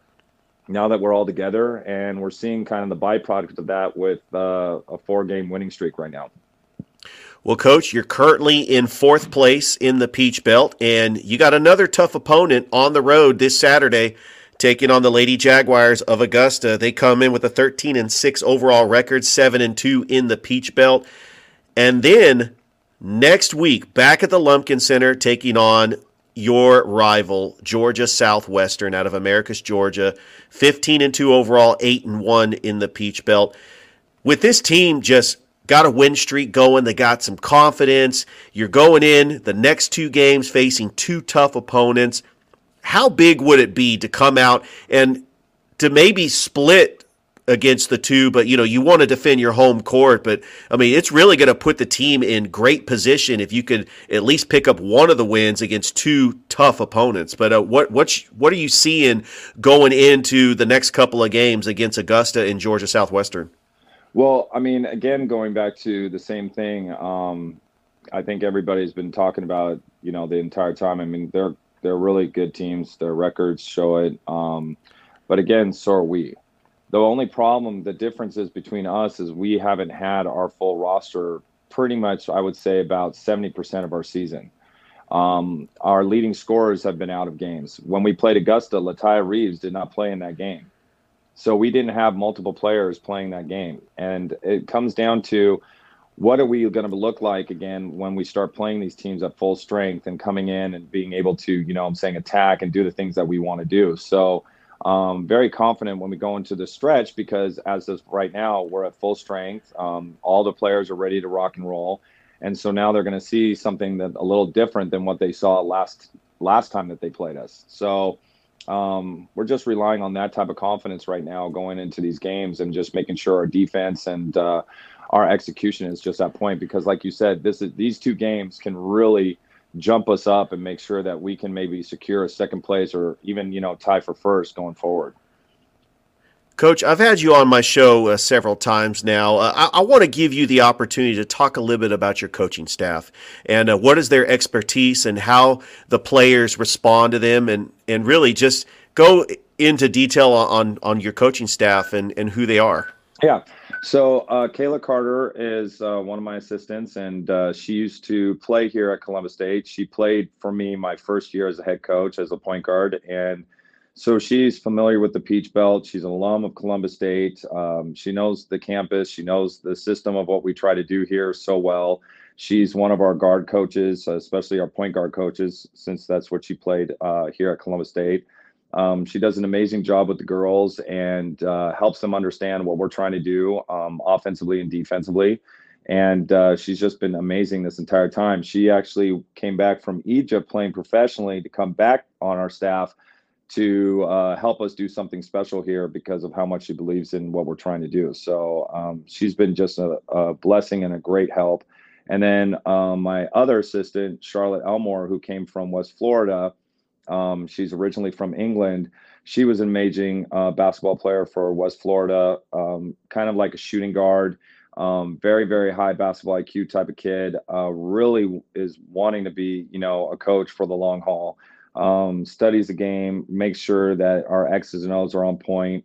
Speaker 19: now that we're all together, and we're seeing kind of the byproduct of that with uh, a four-game winning streak right now.
Speaker 11: Well, Coach, you're currently in fourth place in the Peach Belt, and you got another tough opponent on the road this Saturday, taking on the Lady Jaguars of Augusta. They come in with a thirteen and six overall record, seven and two in the Peach Belt. And then next week, back at the Lumpkin Center, taking on your rival, Georgia Southwestern out of Americus, Georgia, fifteen and two overall, eight and one in the Peach Belt. With this team just got a win streak going, they got some confidence. You're going in the next two games facing two tough opponents. How big would it be to come out and to maybe split against the two, but you know, you want to defend your home court, but I mean, it's really going to put the team in great position if you could at least pick up one of the wins against two tough opponents. But uh, what what what are you seeing going into the next couple of games against Augusta and Georgia Southwestern?
Speaker 19: Well, I mean, again, going back to the same thing, um, I think everybody's been talking about, you know, the entire time. I mean, they're they're really good teams. Their records show it. Um, but again, so are we. The only problem, the difference is between us is we haven't had our full roster pretty much, I would say, about seventy percent of our season. Um, our leading scorers have been out of games. When we played Augusta, Latia Reeves did not play in that game. So we didn't have multiple players playing that game. And it comes down to what are we going to look like again when we start playing these teams at full strength and coming in and being able to, you know what I'm saying, attack and do the things that we want to do. So um, very confident when we go into the stretch because as of right now, we're at full strength. Um, all the players are ready to rock and roll. And so now they're going to see something that a little different than what they saw last last time that they played us. So Um, we're just relying on that type of confidence right now going into these games and just making sure our defense and uh, our execution is just at point because like you said, this is, these two games can really jump us up and make sure that we can maybe secure a second place or even, you know, tie for first going forward.
Speaker 11: Coach, I've had you on my show uh, several times now. Uh, I, I want to give you the opportunity to talk a little bit about your coaching staff and uh, what is their expertise and how the players respond to them and, and really just go into detail on, on your coaching staff and, and who they are.
Speaker 19: Yeah. So uh, Kayla Carter is uh, one of my assistants, and uh, she used to play here at Columbus State. She played for me my first year as a head coach, as a point guard, and so she's familiar with the Peach Belt. She's an alum of Columbus State. Um, she knows the campus. She knows the system of what we try to do here so well. She's one of our guard coaches, especially our point guard coaches, since that's what she played uh, here at Columbus State. Um, she does an amazing job with the girls and uh, helps them understand what we're trying to do um, offensively and defensively. And uh, she's just been amazing this entire time. She actually came back from Egypt playing professionally to come back on our staff to uh, help us do something special here because of how much she believes in what we're trying to do. So um, she's been just a, a blessing and a great help. And then um, my other assistant, Charlotte Elmore, who came from West Florida, um, she's originally from England. She was an amazing uh, basketball player for West Florida, um, kind of like a shooting guard, um, very, very high basketball I Q type of kid, uh, really is wanting to be, you know, a coach for the long haul. Um, studies the game, makes sure that our X's and O's are on point.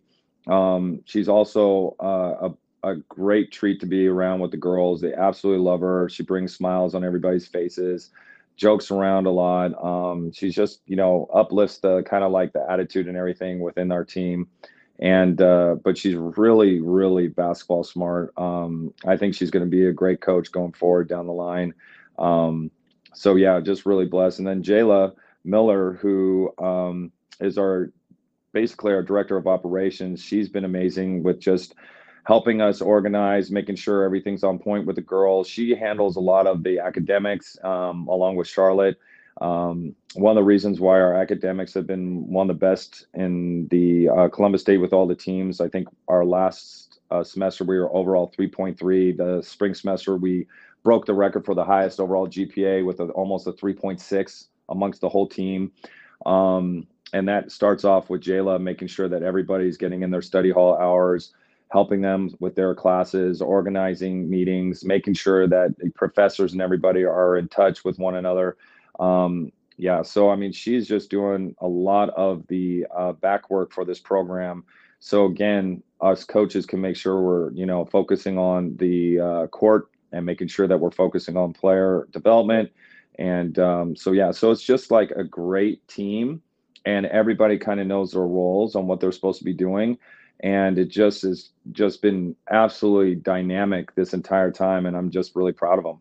Speaker 19: Um, she's also uh, a, a great treat to be around with the girls. They absolutely love her. She brings smiles on everybody's faces, jokes around a lot. Um, she's just, you know, uplifts the kind of like the attitude and everything within our team. And, uh, but she's really, really basketball smart. Um, I think she's going to be a great coach going forward down the line. Um, so yeah, just really blessed. And then Jayla Miller, who um, is our basically our director of operations. She's been amazing with just helping us organize, making sure everything's on point with the girls. She handles a lot of the academics um, along with Charlotte. Um, one of the reasons why our academics have been one of the best in the uh, Columbus State with all the teams. I think our last uh, semester we were overall three point three. The spring semester we broke the record for the highest overall G P A with a, almost a three point six amongst the whole team. Um, and that starts off with Jayla making sure that everybody's getting in their study hall hours, helping them with their classes, organizing meetings, making sure that the professors and everybody are in touch with one another. Um, yeah, so I mean, she's just doing a lot of the uh, back work for this program. So again, us coaches can make sure we're, you know, focusing on the uh, court and making sure that we're focusing on player development. And um, so, yeah, so it's just like a great team, and everybody kind of knows their roles on what they're supposed to be doing. And it just has just been absolutely dynamic this entire time, and I'm just really proud of them.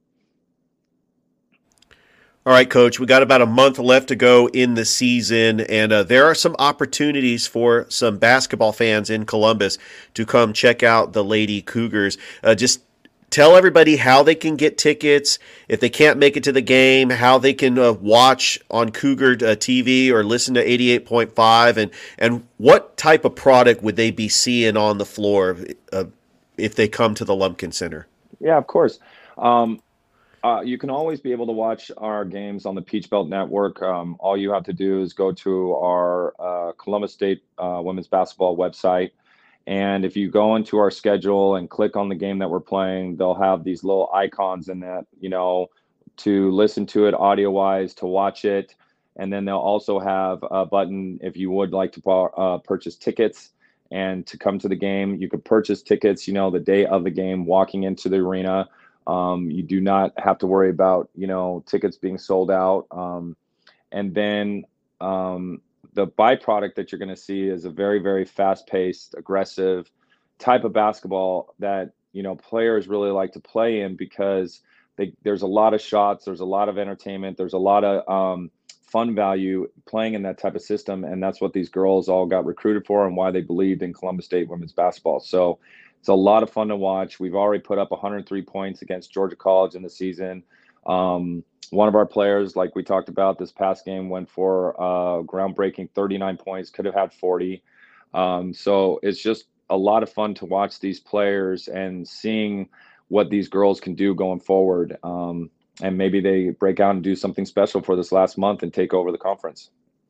Speaker 11: All right, Coach, we got about a month left to go in the season, and uh, there are some opportunities for some basketball fans in Columbus to come check out the Lady Cougars. Uh, just tell everybody how they can get tickets, if they can't make it to the game, how they can uh, watch on Cougar uh, T V or listen to eighty-eight point five, and, and what type of product would they be seeing on the floor uh, if they come to the Lumpkin Center?
Speaker 19: Yeah, of course. Um, Uh, you can always be able to watch our games on the Peach Belt Network. Um, all you have to do is go to our uh, Columbus State uh, women's basketball website. And if you go into our schedule and click on the game that we're playing, they'll have these little icons in that, you know, to listen to it audio-wise, to watch it. And then they'll also have a button if you would like to uh, purchase tickets and to come to the game. You could purchase tickets, you know, the day of the game, walking into the arena. Um, you do not have to worry about, you know, tickets being sold out. Um, and then um, the byproduct that you're going to see is a very, very fast-paced, aggressive type of basketball that, you know, players really like to play in because they, there's a lot of shots, there's a lot of entertainment, there's a lot of um, fun value playing in that type of system. And that's what these girls all got recruited for and why they believed in Columbus State women's basketball. So it's a lot of fun to watch. We've already put up one hundred three points against Georgia College in the season. Um, one of our players, like we talked about this past game, went for uh, groundbreaking thirty-nine points, could have had forty. Um, so it's just a lot of fun to watch these players and seeing what these girls can do going forward. Um, and maybe they break out and do something special for this last month and take over the conference.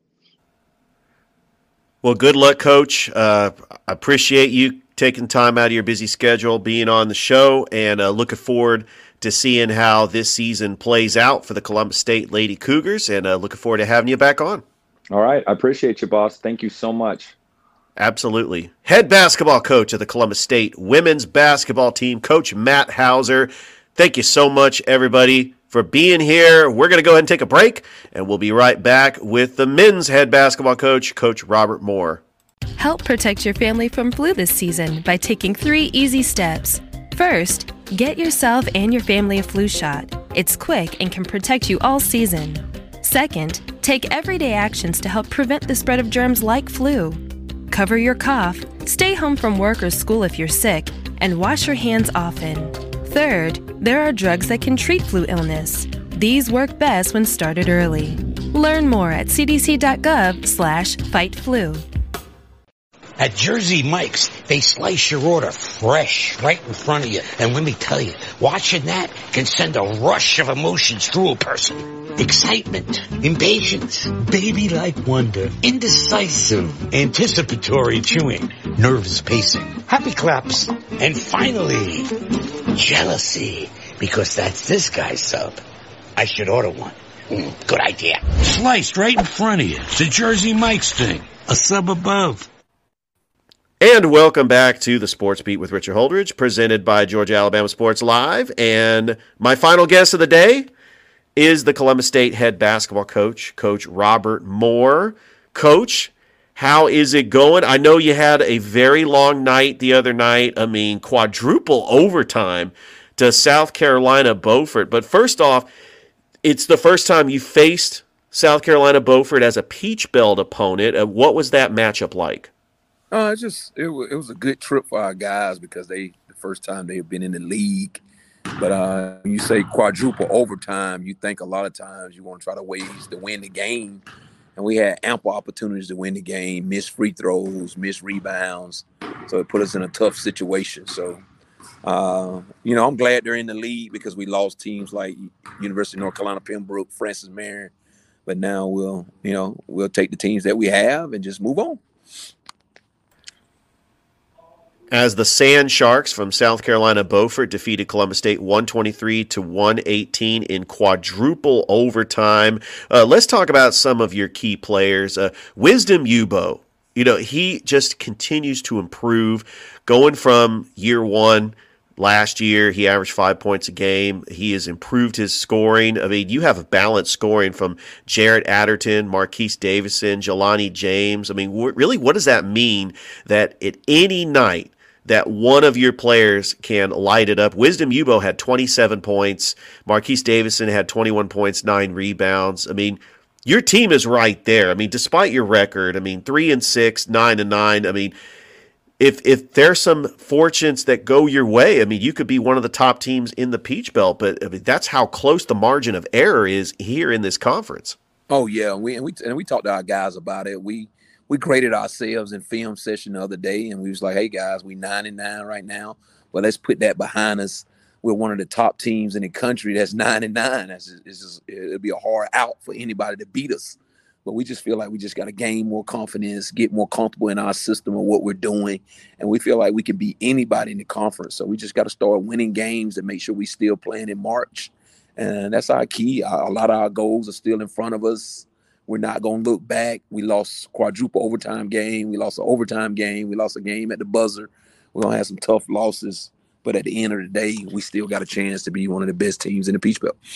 Speaker 11: Well, good luck, Coach. Uh, I appreciate you taking time out of your busy schedule, being on the show, and uh, looking forward to seeing how this season plays out for the Columbus State Lady Cougars, and uh, looking forward to having you back on.
Speaker 19: All right. I appreciate you, boss. Thank you so much.
Speaker 11: Absolutely. Head basketball coach of the Columbus State women's basketball team, Coach Matt Hauser. Thank you so much, everybody, for being here. We're going to go ahead and take a break, and we'll be right back with the men's head basketball coach, Coach Robert Moore.
Speaker 20: Help protect your family from flu this season by taking three easy steps. First, get yourself and your family a flu shot. It's quick and can protect you all season. Second, take everyday actions to help prevent the spread of germs like flu. Cover your cough, stay home from work or school if you're sick, and wash your hands often. Third, there are drugs that can treat flu illness. These work best when started early. Learn more at c d c dot gov slash fight flu.
Speaker 21: At Jersey Mike's, they slice your order fresh right in front of you. And let me tell you, watching that can send a rush of emotions through a person. Excitement, impatience, baby-like wonder, indecisive, anticipatory chewing, nerves pacing, happy claps, and finally, jealousy, because that's this guy's sub. I should order one. Mm, good idea. Sliced right in front of you. It's a Jersey Mike's thing. A sub above.
Speaker 11: And welcome back to the Sports Beat with Richard Holdridge, presented by Georgia Alabama Sports Live. And my final guest of the day is the Columbus State head basketball coach, Coach Robert Moore. Coach, how is it going? I know you had a very long night the other night. I mean, quadruple overtime to South Carolina Beaufort. But first off, it's the first time you faced South Carolina Beaufort as a Peach Belt opponent. Uh, what was that matchup like?
Speaker 22: Uh, it's just it was, it was a good trip for our guys because they the first time they have been in the league. But uh, when you say quadruple overtime, you think a lot of times you want to try to ways to win the game. And we had ample opportunities to win the game, miss free throws, miss rebounds. So it put us in a tough situation. So, uh, you know, I'm glad they're in the league because we lost teams like University of North Carolina, Pembroke, Francis Marion. But now we'll, you know, we'll take the teams that we have and just move on.
Speaker 11: As the Sand Sharks from South Carolina Beaufort defeated Columbus State one twenty-three to one eighteen in quadruple overtime. Uh, let's talk about some of your key players. Uh, Wisdom Yubo, you know, he just continues to improve. Going from year one, last year, he averaged five points a game. He has improved his scoring. I mean, you have a balanced scoring from Jarrett Adderton, Marquise Davison, Jelani James. I mean, wh- really, what does that mean that at any night that one of your players can light it up? Wisdom Yubo had twenty-seven points. Marquise Davison had twenty-one points, nine rebounds. I mean, your team is right there. I mean, despite your record, I mean, three and six, nine and nine. I mean, if if there's some fortunes that go your way, I mean, you could be one of the top teams in the Peach Belt. But I mean, that's how close the margin of error is here in this conference.
Speaker 22: Oh yeah, we and we and we talked to our guys about it. We. We graded ourselves in film session the other day, and we was like, hey, guys, we nine and nine right now. Well, let's put that behind us. We're one of the top teams in the country that's nine and nine. That's just, it's just, it'll be a hard out for anybody to beat us. But we just feel like we just got to gain more confidence, get more comfortable in our system of what we're doing. And we feel like we can beat anybody in the conference. So we just got to start winning games and make sure we still playing in March. And that's our key. A lot of our goals are still in front of us. We're not going to look back. We lost quadruple overtime game. We lost an overtime game. We lost a game at the buzzer. We're going to have some tough losses. But at the end of the day, we still got a chance to be one of the best teams in the Peach Belt.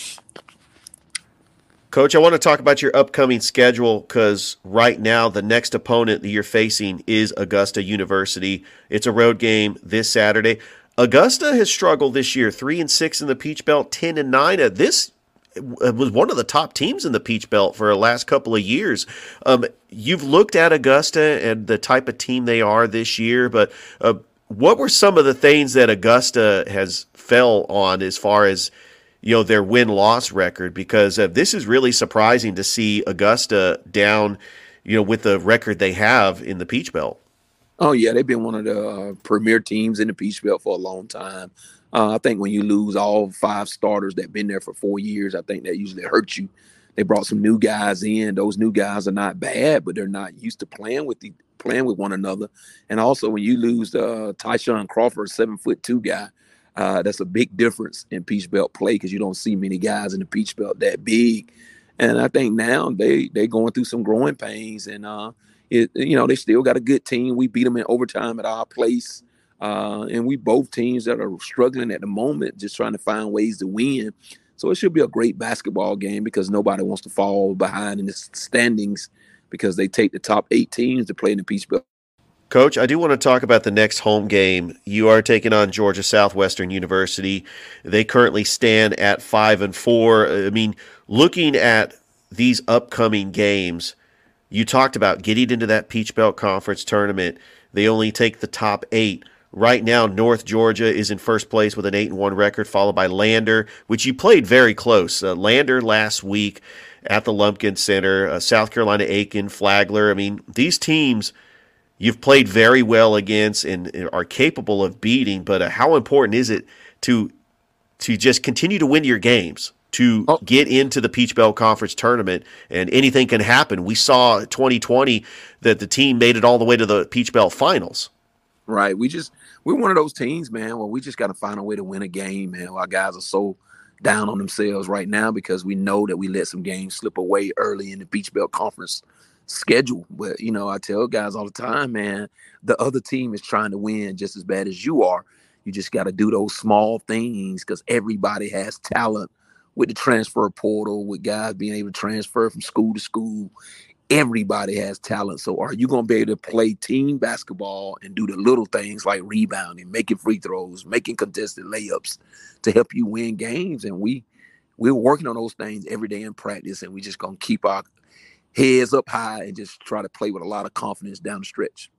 Speaker 11: Coach, I want to talk about your upcoming schedule because right now the next opponent that you're facing is Augusta University. It's a road game this Saturday. Augusta has struggled this year, three and six in the Peach Belt, ten and nine. At this was one of the top teams in the Peach Belt for the last couple of years. Um, you've looked at Augusta and the type of team they are this year, but uh, what were some of the things that Augusta has fell on as far as, you know, their win-loss record? Because uh, this is really surprising to see Augusta down, you know, with the record they have in the Peach Belt.
Speaker 22: Oh, yeah, they've been one of the uh, premier teams in the Peach Belt for a long time. Uh, I think when you lose all five starters that been there for four years, I think that usually hurts you. They brought some new guys in. Those new guys are not bad, but they're not used to playing with the playing with one another. And also, when you lose uh, Tyshawn Crawford, seven foot two guy, uh, that's a big difference in Peach Belt play because you don't see many guys in the Peach Belt that big. And I think now they they going through some growing pains, and uh, it you know they still got a good team. We beat them in overtime at our place. Uh, and we both teams that are struggling at the moment, just trying to find ways to win. So it should be a great basketball game because nobody wants to fall behind in the standings because they take the top eight teams to play in the Peach Belt.
Speaker 11: Coach, I do want to talk about the next home game. You are taking on Georgia Southwestern University. They currently stand at five and four. I mean, looking at these upcoming games, you talked about getting into that Peach Belt Conference tournament. They only take the top eight. Right now, North Georgia is in first place with an eight and one record, followed by Lander, which you played very close. Uh, Lander last week at the Lumpkin Center, uh, South Carolina Aiken, Flagler. I mean, these teams you've played very well against and are capable of beating, but uh, how important is it to to just continue to win your games, to oh. get into the Peach Belt Conference tournament, and anything can happen. We saw twenty twenty that the team made it all the way to the Peach Belt Finals.
Speaker 22: Right. We just, we're one of those teams, man, where we just got to find a way to win a game, man. Our guys are so down on themselves right now because we know that we let some games slip away early in the Peach Belt Conference schedule. But, you know, I tell guys all the time, man, the other team is trying to win just as bad as you are. You just got to do those small things because everybody has talent with the transfer portal, with guys being able to transfer from school to school. Everybody has talent. So are you going to be able to play team basketball and do the little things like rebounding, making free throws, making contested layups to help you win games? And we, we're working on those things every day in practice, and we just going to keep our heads up high and just try to play with a lot of confidence down the stretch.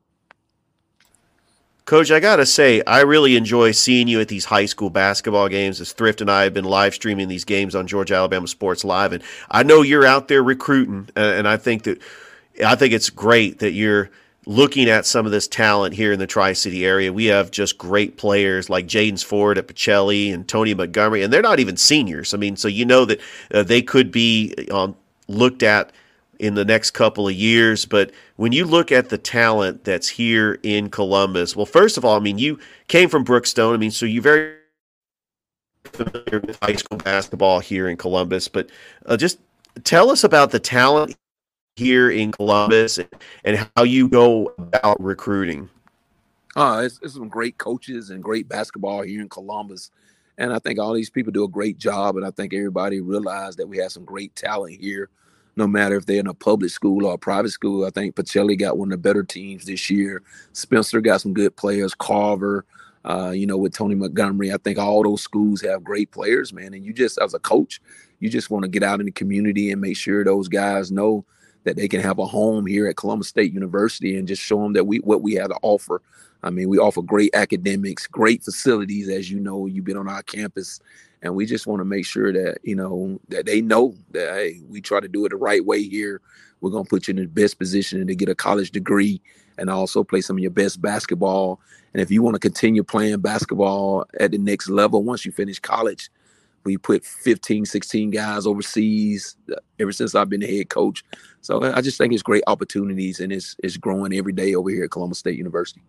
Speaker 11: Coach, I got to say, I really enjoy seeing you at these high school basketball games as Thrift and I have been live streaming these games on Georgia Alabama Sports Live. And I know you're out there recruiting, and I think that I think it's great that you're looking at some of this talent here in the Tri-City area. We have just great players like Jaden Ford at Pacelli and Tony Montgomery, and they're not even seniors. I mean, so you know that uh, they could be on looked at in the next couple of years. But when you look at the talent that's here in Columbus, well, first of all, I mean, you came from Brookstone. I mean, so you're very familiar with high school basketball here in Columbus. But uh, just tell us about the talent here in Columbus and how you go about recruiting.
Speaker 22: Uh, it's, it's some great coaches and great basketball here in Columbus. And I think all these people do a great job. And I think everybody realized that we have some great talent here, no matter if they're in a public school or a private school. I think Pacelli got one of the better teams this year. Spencer got some good players. Carver, uh, you know, with Tony Montgomery. I think all those schools have great players, man. And you just, as a coach, you just want to get out in the community and make sure those guys know that they can have a home here at Columbus State University and just show them that we what we have to offer. I mean, we offer great academics, great facilities. As you know, you've been on our campus. And we just want to make sure that, you know, that they know that, hey, we try to do it the right way here. We're going to put you in the best position to get a college degree and also play some of your best basketball. And if you want to continue playing basketball at the next level once you finish college, we put fifteen, sixteen guys overseas ever since I've been the head coach. So I just think it's great opportunities, and it's, it's growing every day over here at Columbus State University.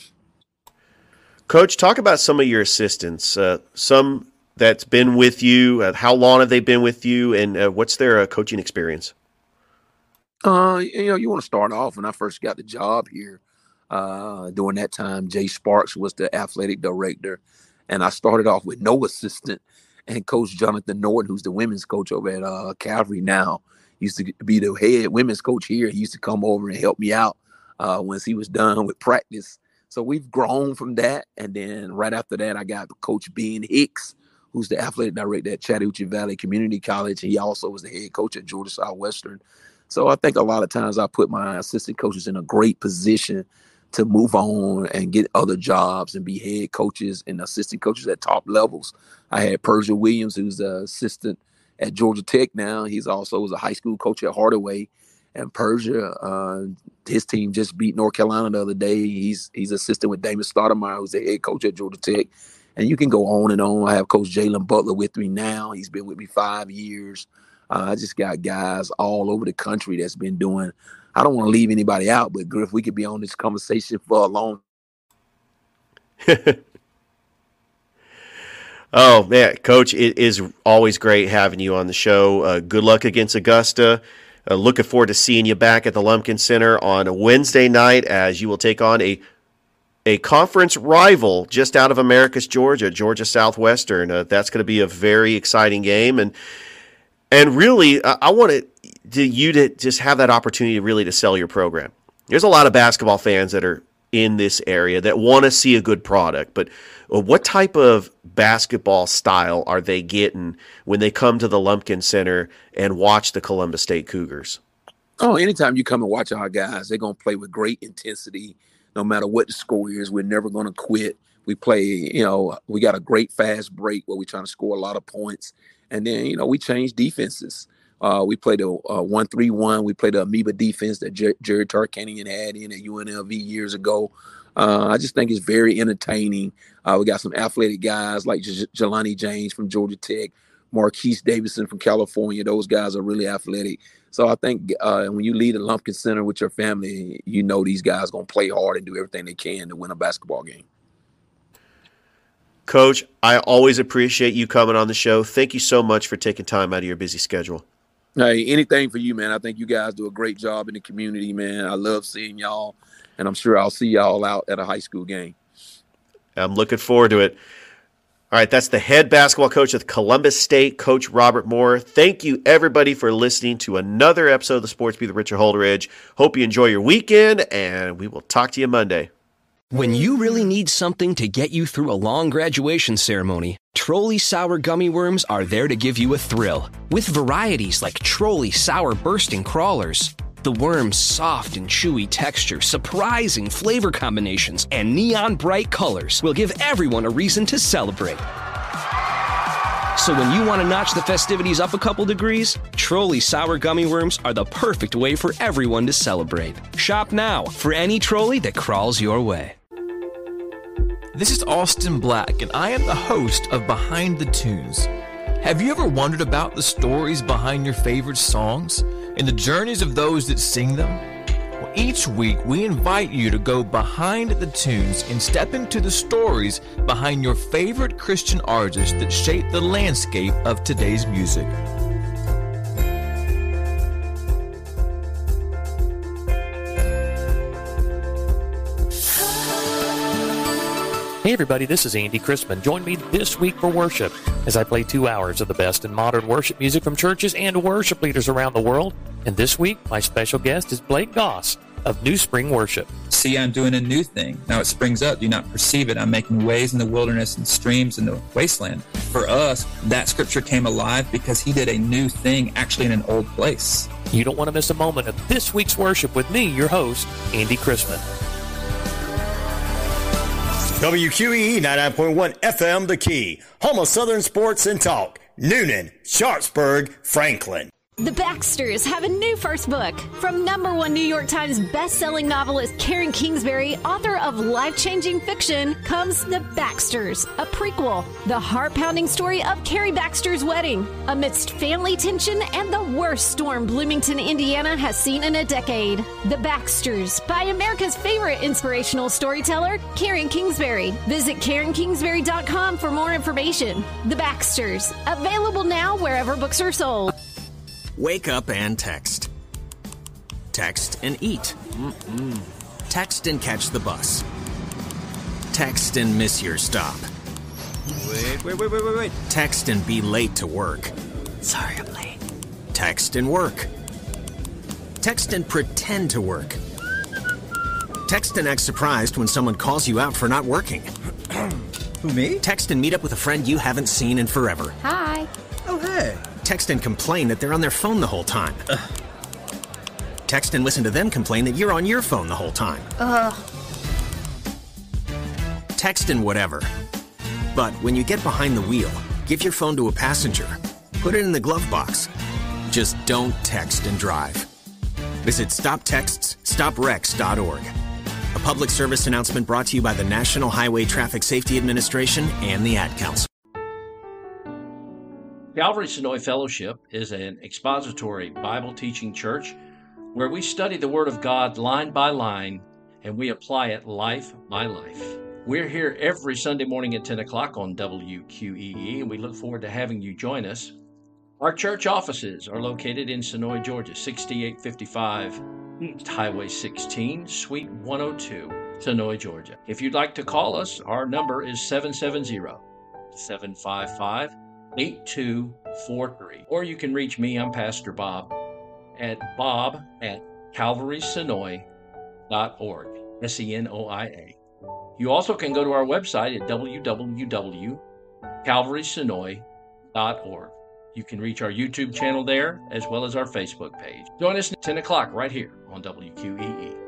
Speaker 11: Coach, talk about some of your assistants, uh, some that's been with you. Uh, how long have they been with you, and uh, what's their uh, coaching experience?
Speaker 22: Uh, you know, you want to start off when I first got the job here. Uh, during that time, Jay Sparks was the athletic director, and I started off with no assistant. And Coach Jonathan Norton, who's the women's coach over at uh, Calvary now, used to be the head women's coach here. He used to come over and help me out uh, once he was done with practice. So we've grown from that. And then right after that, I got Coach Ben Hicks, who's the athletic director at Chattahoochee Valley Community College. He also was the head coach at Georgia Southwestern. So I think a lot of times I put my assistant coaches in a great position to move on and get other jobs and be head coaches and assistant coaches at top levels. I had Persia Williams, who's the assistant at Georgia Tech now. He's also was a high school coach at Hardaway. And Persia, uh, his team just beat North Carolina the other day. He's he's assistant with Damon Stoudemire, who's the head coach at Georgia Tech. And you can go on and on. I have Coach Jalen Butler with me now. He's been with me five years. Uh, I just got guys all over the country that's been doing. I don't want to leave anybody out, but Griff, we could be on this conversation for a long
Speaker 11: Oh, man, Coach, it is always great having you on the show. Uh, good luck against Augusta. Uh, looking forward to seeing you back at the Lumpkin Center on a Wednesday night as you will take on a a conference rival just out of Americus, Georgia, Georgia Southwestern. Uh, that's going to be a very exciting game. And and really, uh, I want to, you to just have that opportunity really to sell your program. There's a lot of basketball fans that are in this area that want to see a good product, but what type of basketball style are they getting when they come to the Lumpkin Center and watch the Columbus State Cougars?
Speaker 22: Oh, anytime you come and watch our guys, they're going to play with great intensity. No matter what the score is, we're never going to quit. We play, you know, we got a great fast break where we're trying to score a lot of points. And then, you know, we change defenses. Uh, we played a uh, one three one. We played the amoeba defense that Jer- Jerry Tarkanian had in at U N L V years ago. Uh, I just think it's very entertaining. Uh, we got some athletic guys like J- Jelani James from Georgia Tech, Marquise Davidson from California. Those guys are really athletic. So I think uh, when you lead a Lumpkin Center with your family, you know these guys are going to play hard and do everything they can to win a basketball game.
Speaker 11: Coach, I always appreciate you coming on the show. Thank you so much for taking time out of your busy schedule.
Speaker 22: Hey, anything for you, man. I think you guys do a great job in the community, man. I love seeing y'all, and I'm sure I'll see y'all out at a high school game.
Speaker 11: I'm looking forward to it. All right, that's the head basketball coach of Columbus State, Coach Robert Moore. Thank you, everybody, for listening to another episode of the Sports Beat with Richard Holdridge. Hope you enjoy your weekend, and we will talk to you Monday.
Speaker 1: When you really need something to get you through a long graduation ceremony, Trolli Sour Gummy Worms are there to give you a thrill. With varieties like Trolli Sour Bursting Crawlers, the worm's soft and chewy texture, surprising flavor combinations, and neon bright colors will give everyone a reason to celebrate. So when you want to notch the festivities up a couple degrees, Trolli Sour Gummy Worms are the perfect way for everyone to celebrate. Shop now for any Trolli that crawls your way.
Speaker 2: This is Austin Black, and I am the host of Behind the Tunes. Have you ever wondered about the stories behind your favorite songs and the journeys of those that sing them? Well, each week we invite you to go behind the tunes and step into the stories behind your favorite Christian artists that shape the landscape of today's music.
Speaker 3: Hey everybody, this is Andy Crispin. Join me this week for worship as I play two hours of the best in modern worship music from churches and worship leaders around the world. And this week, my special guest is Blake Goss of New Spring Worship.
Speaker 23: See, I'm doing a new thing. Now it springs up. Do you not perceive it? I'm making ways in the wilderness and streams in the wasteland. For us, that scripture came alive because he did a new thing actually in an old place.
Speaker 3: You don't want to miss a moment of this week's worship with me, your host, Andy Crispin.
Speaker 8: W Q E E ninety-nine point one F M, The Key, home of Southern Sports and Talk. Noonan, Sharpsburg, Franklin.
Speaker 24: The Baxters have a new first book. From number one New York Times best-selling novelist Karen Kingsbury, author of life-changing fiction, comes The Baxters, a prequel, the heart-pounding story of Carrie Baxter's wedding. Amidst family tension and the worst storm Bloomington, Indiana has seen in a decade. The Baxters, by America's favorite inspirational storyteller, Karen Kingsbury. Visit Karen Kingsbury dot com for more information. The Baxters, available now wherever books are sold.
Speaker 25: Wake up and text. Text and eat. Mm-mm. Text and catch the bus. Text and miss your stop. Wait, wait, wait, wait, wait, wait. Text and be late to work. Sorry, I'm late. Text and work. Text and pretend to work. Text and act surprised when someone calls you out for not working. Who, me? Text and meet up with a friend you haven't seen in forever.
Speaker 24: Hi.
Speaker 25: Oh, hey. Text and complain that they're on their phone the whole time. Ugh. Text and listen to them complain that you're on your phone the whole time.
Speaker 24: Ugh.
Speaker 25: Text and whatever. But when you get behind the wheel, give your phone to a passenger. Put it in the glove box. Just don't text and drive. Visit stop texts stop wrecks dot org. A public service announcement brought to you by the National Highway Traffic Safety Administration and the Ad Council.
Speaker 26: Calvary Sonoy Fellowship is an expository Bible teaching church where we study the Word of God line by line and we apply it life by life. We're here every Sunday morning at ten o'clock on W Q E E, and we look forward to having you join us. Our church offices are located in Sonoy, Georgia, sixty-eight fifty-five East Highway sixteen, Suite one oh two, Sonoy, Georgia. If you'd like to call us, our number is seven seven zero, seven five five, eight two four three. Or you can reach me, I'm Pastor Bob, at bob at calvary sonoy dot org, S E N O I A. You also can go to our website at w w w dot calvary sonoy dot org. You can reach our YouTube channel there, as well as our Facebook page. Join us at ten o'clock right here on W Q E E.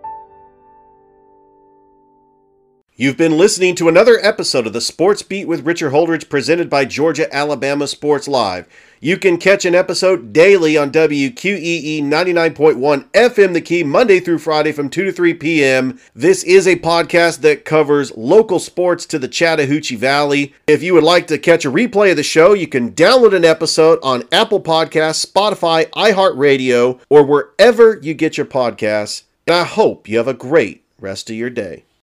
Speaker 11: You've been listening to another episode of the Sports Beat with Richard Holdridge, presented by Georgia Alabama Sports Live. You can catch an episode daily on W Q E E ninety-nine point one F M The Key, Monday through Friday from two to three p.m. This is a podcast that covers local sports to the Chattahoochee Valley. If you would like to catch a replay of the show, you can download an episode on Apple Podcasts, Spotify, iHeartRadio, or wherever you get your podcasts. And I hope you have a great rest of your day.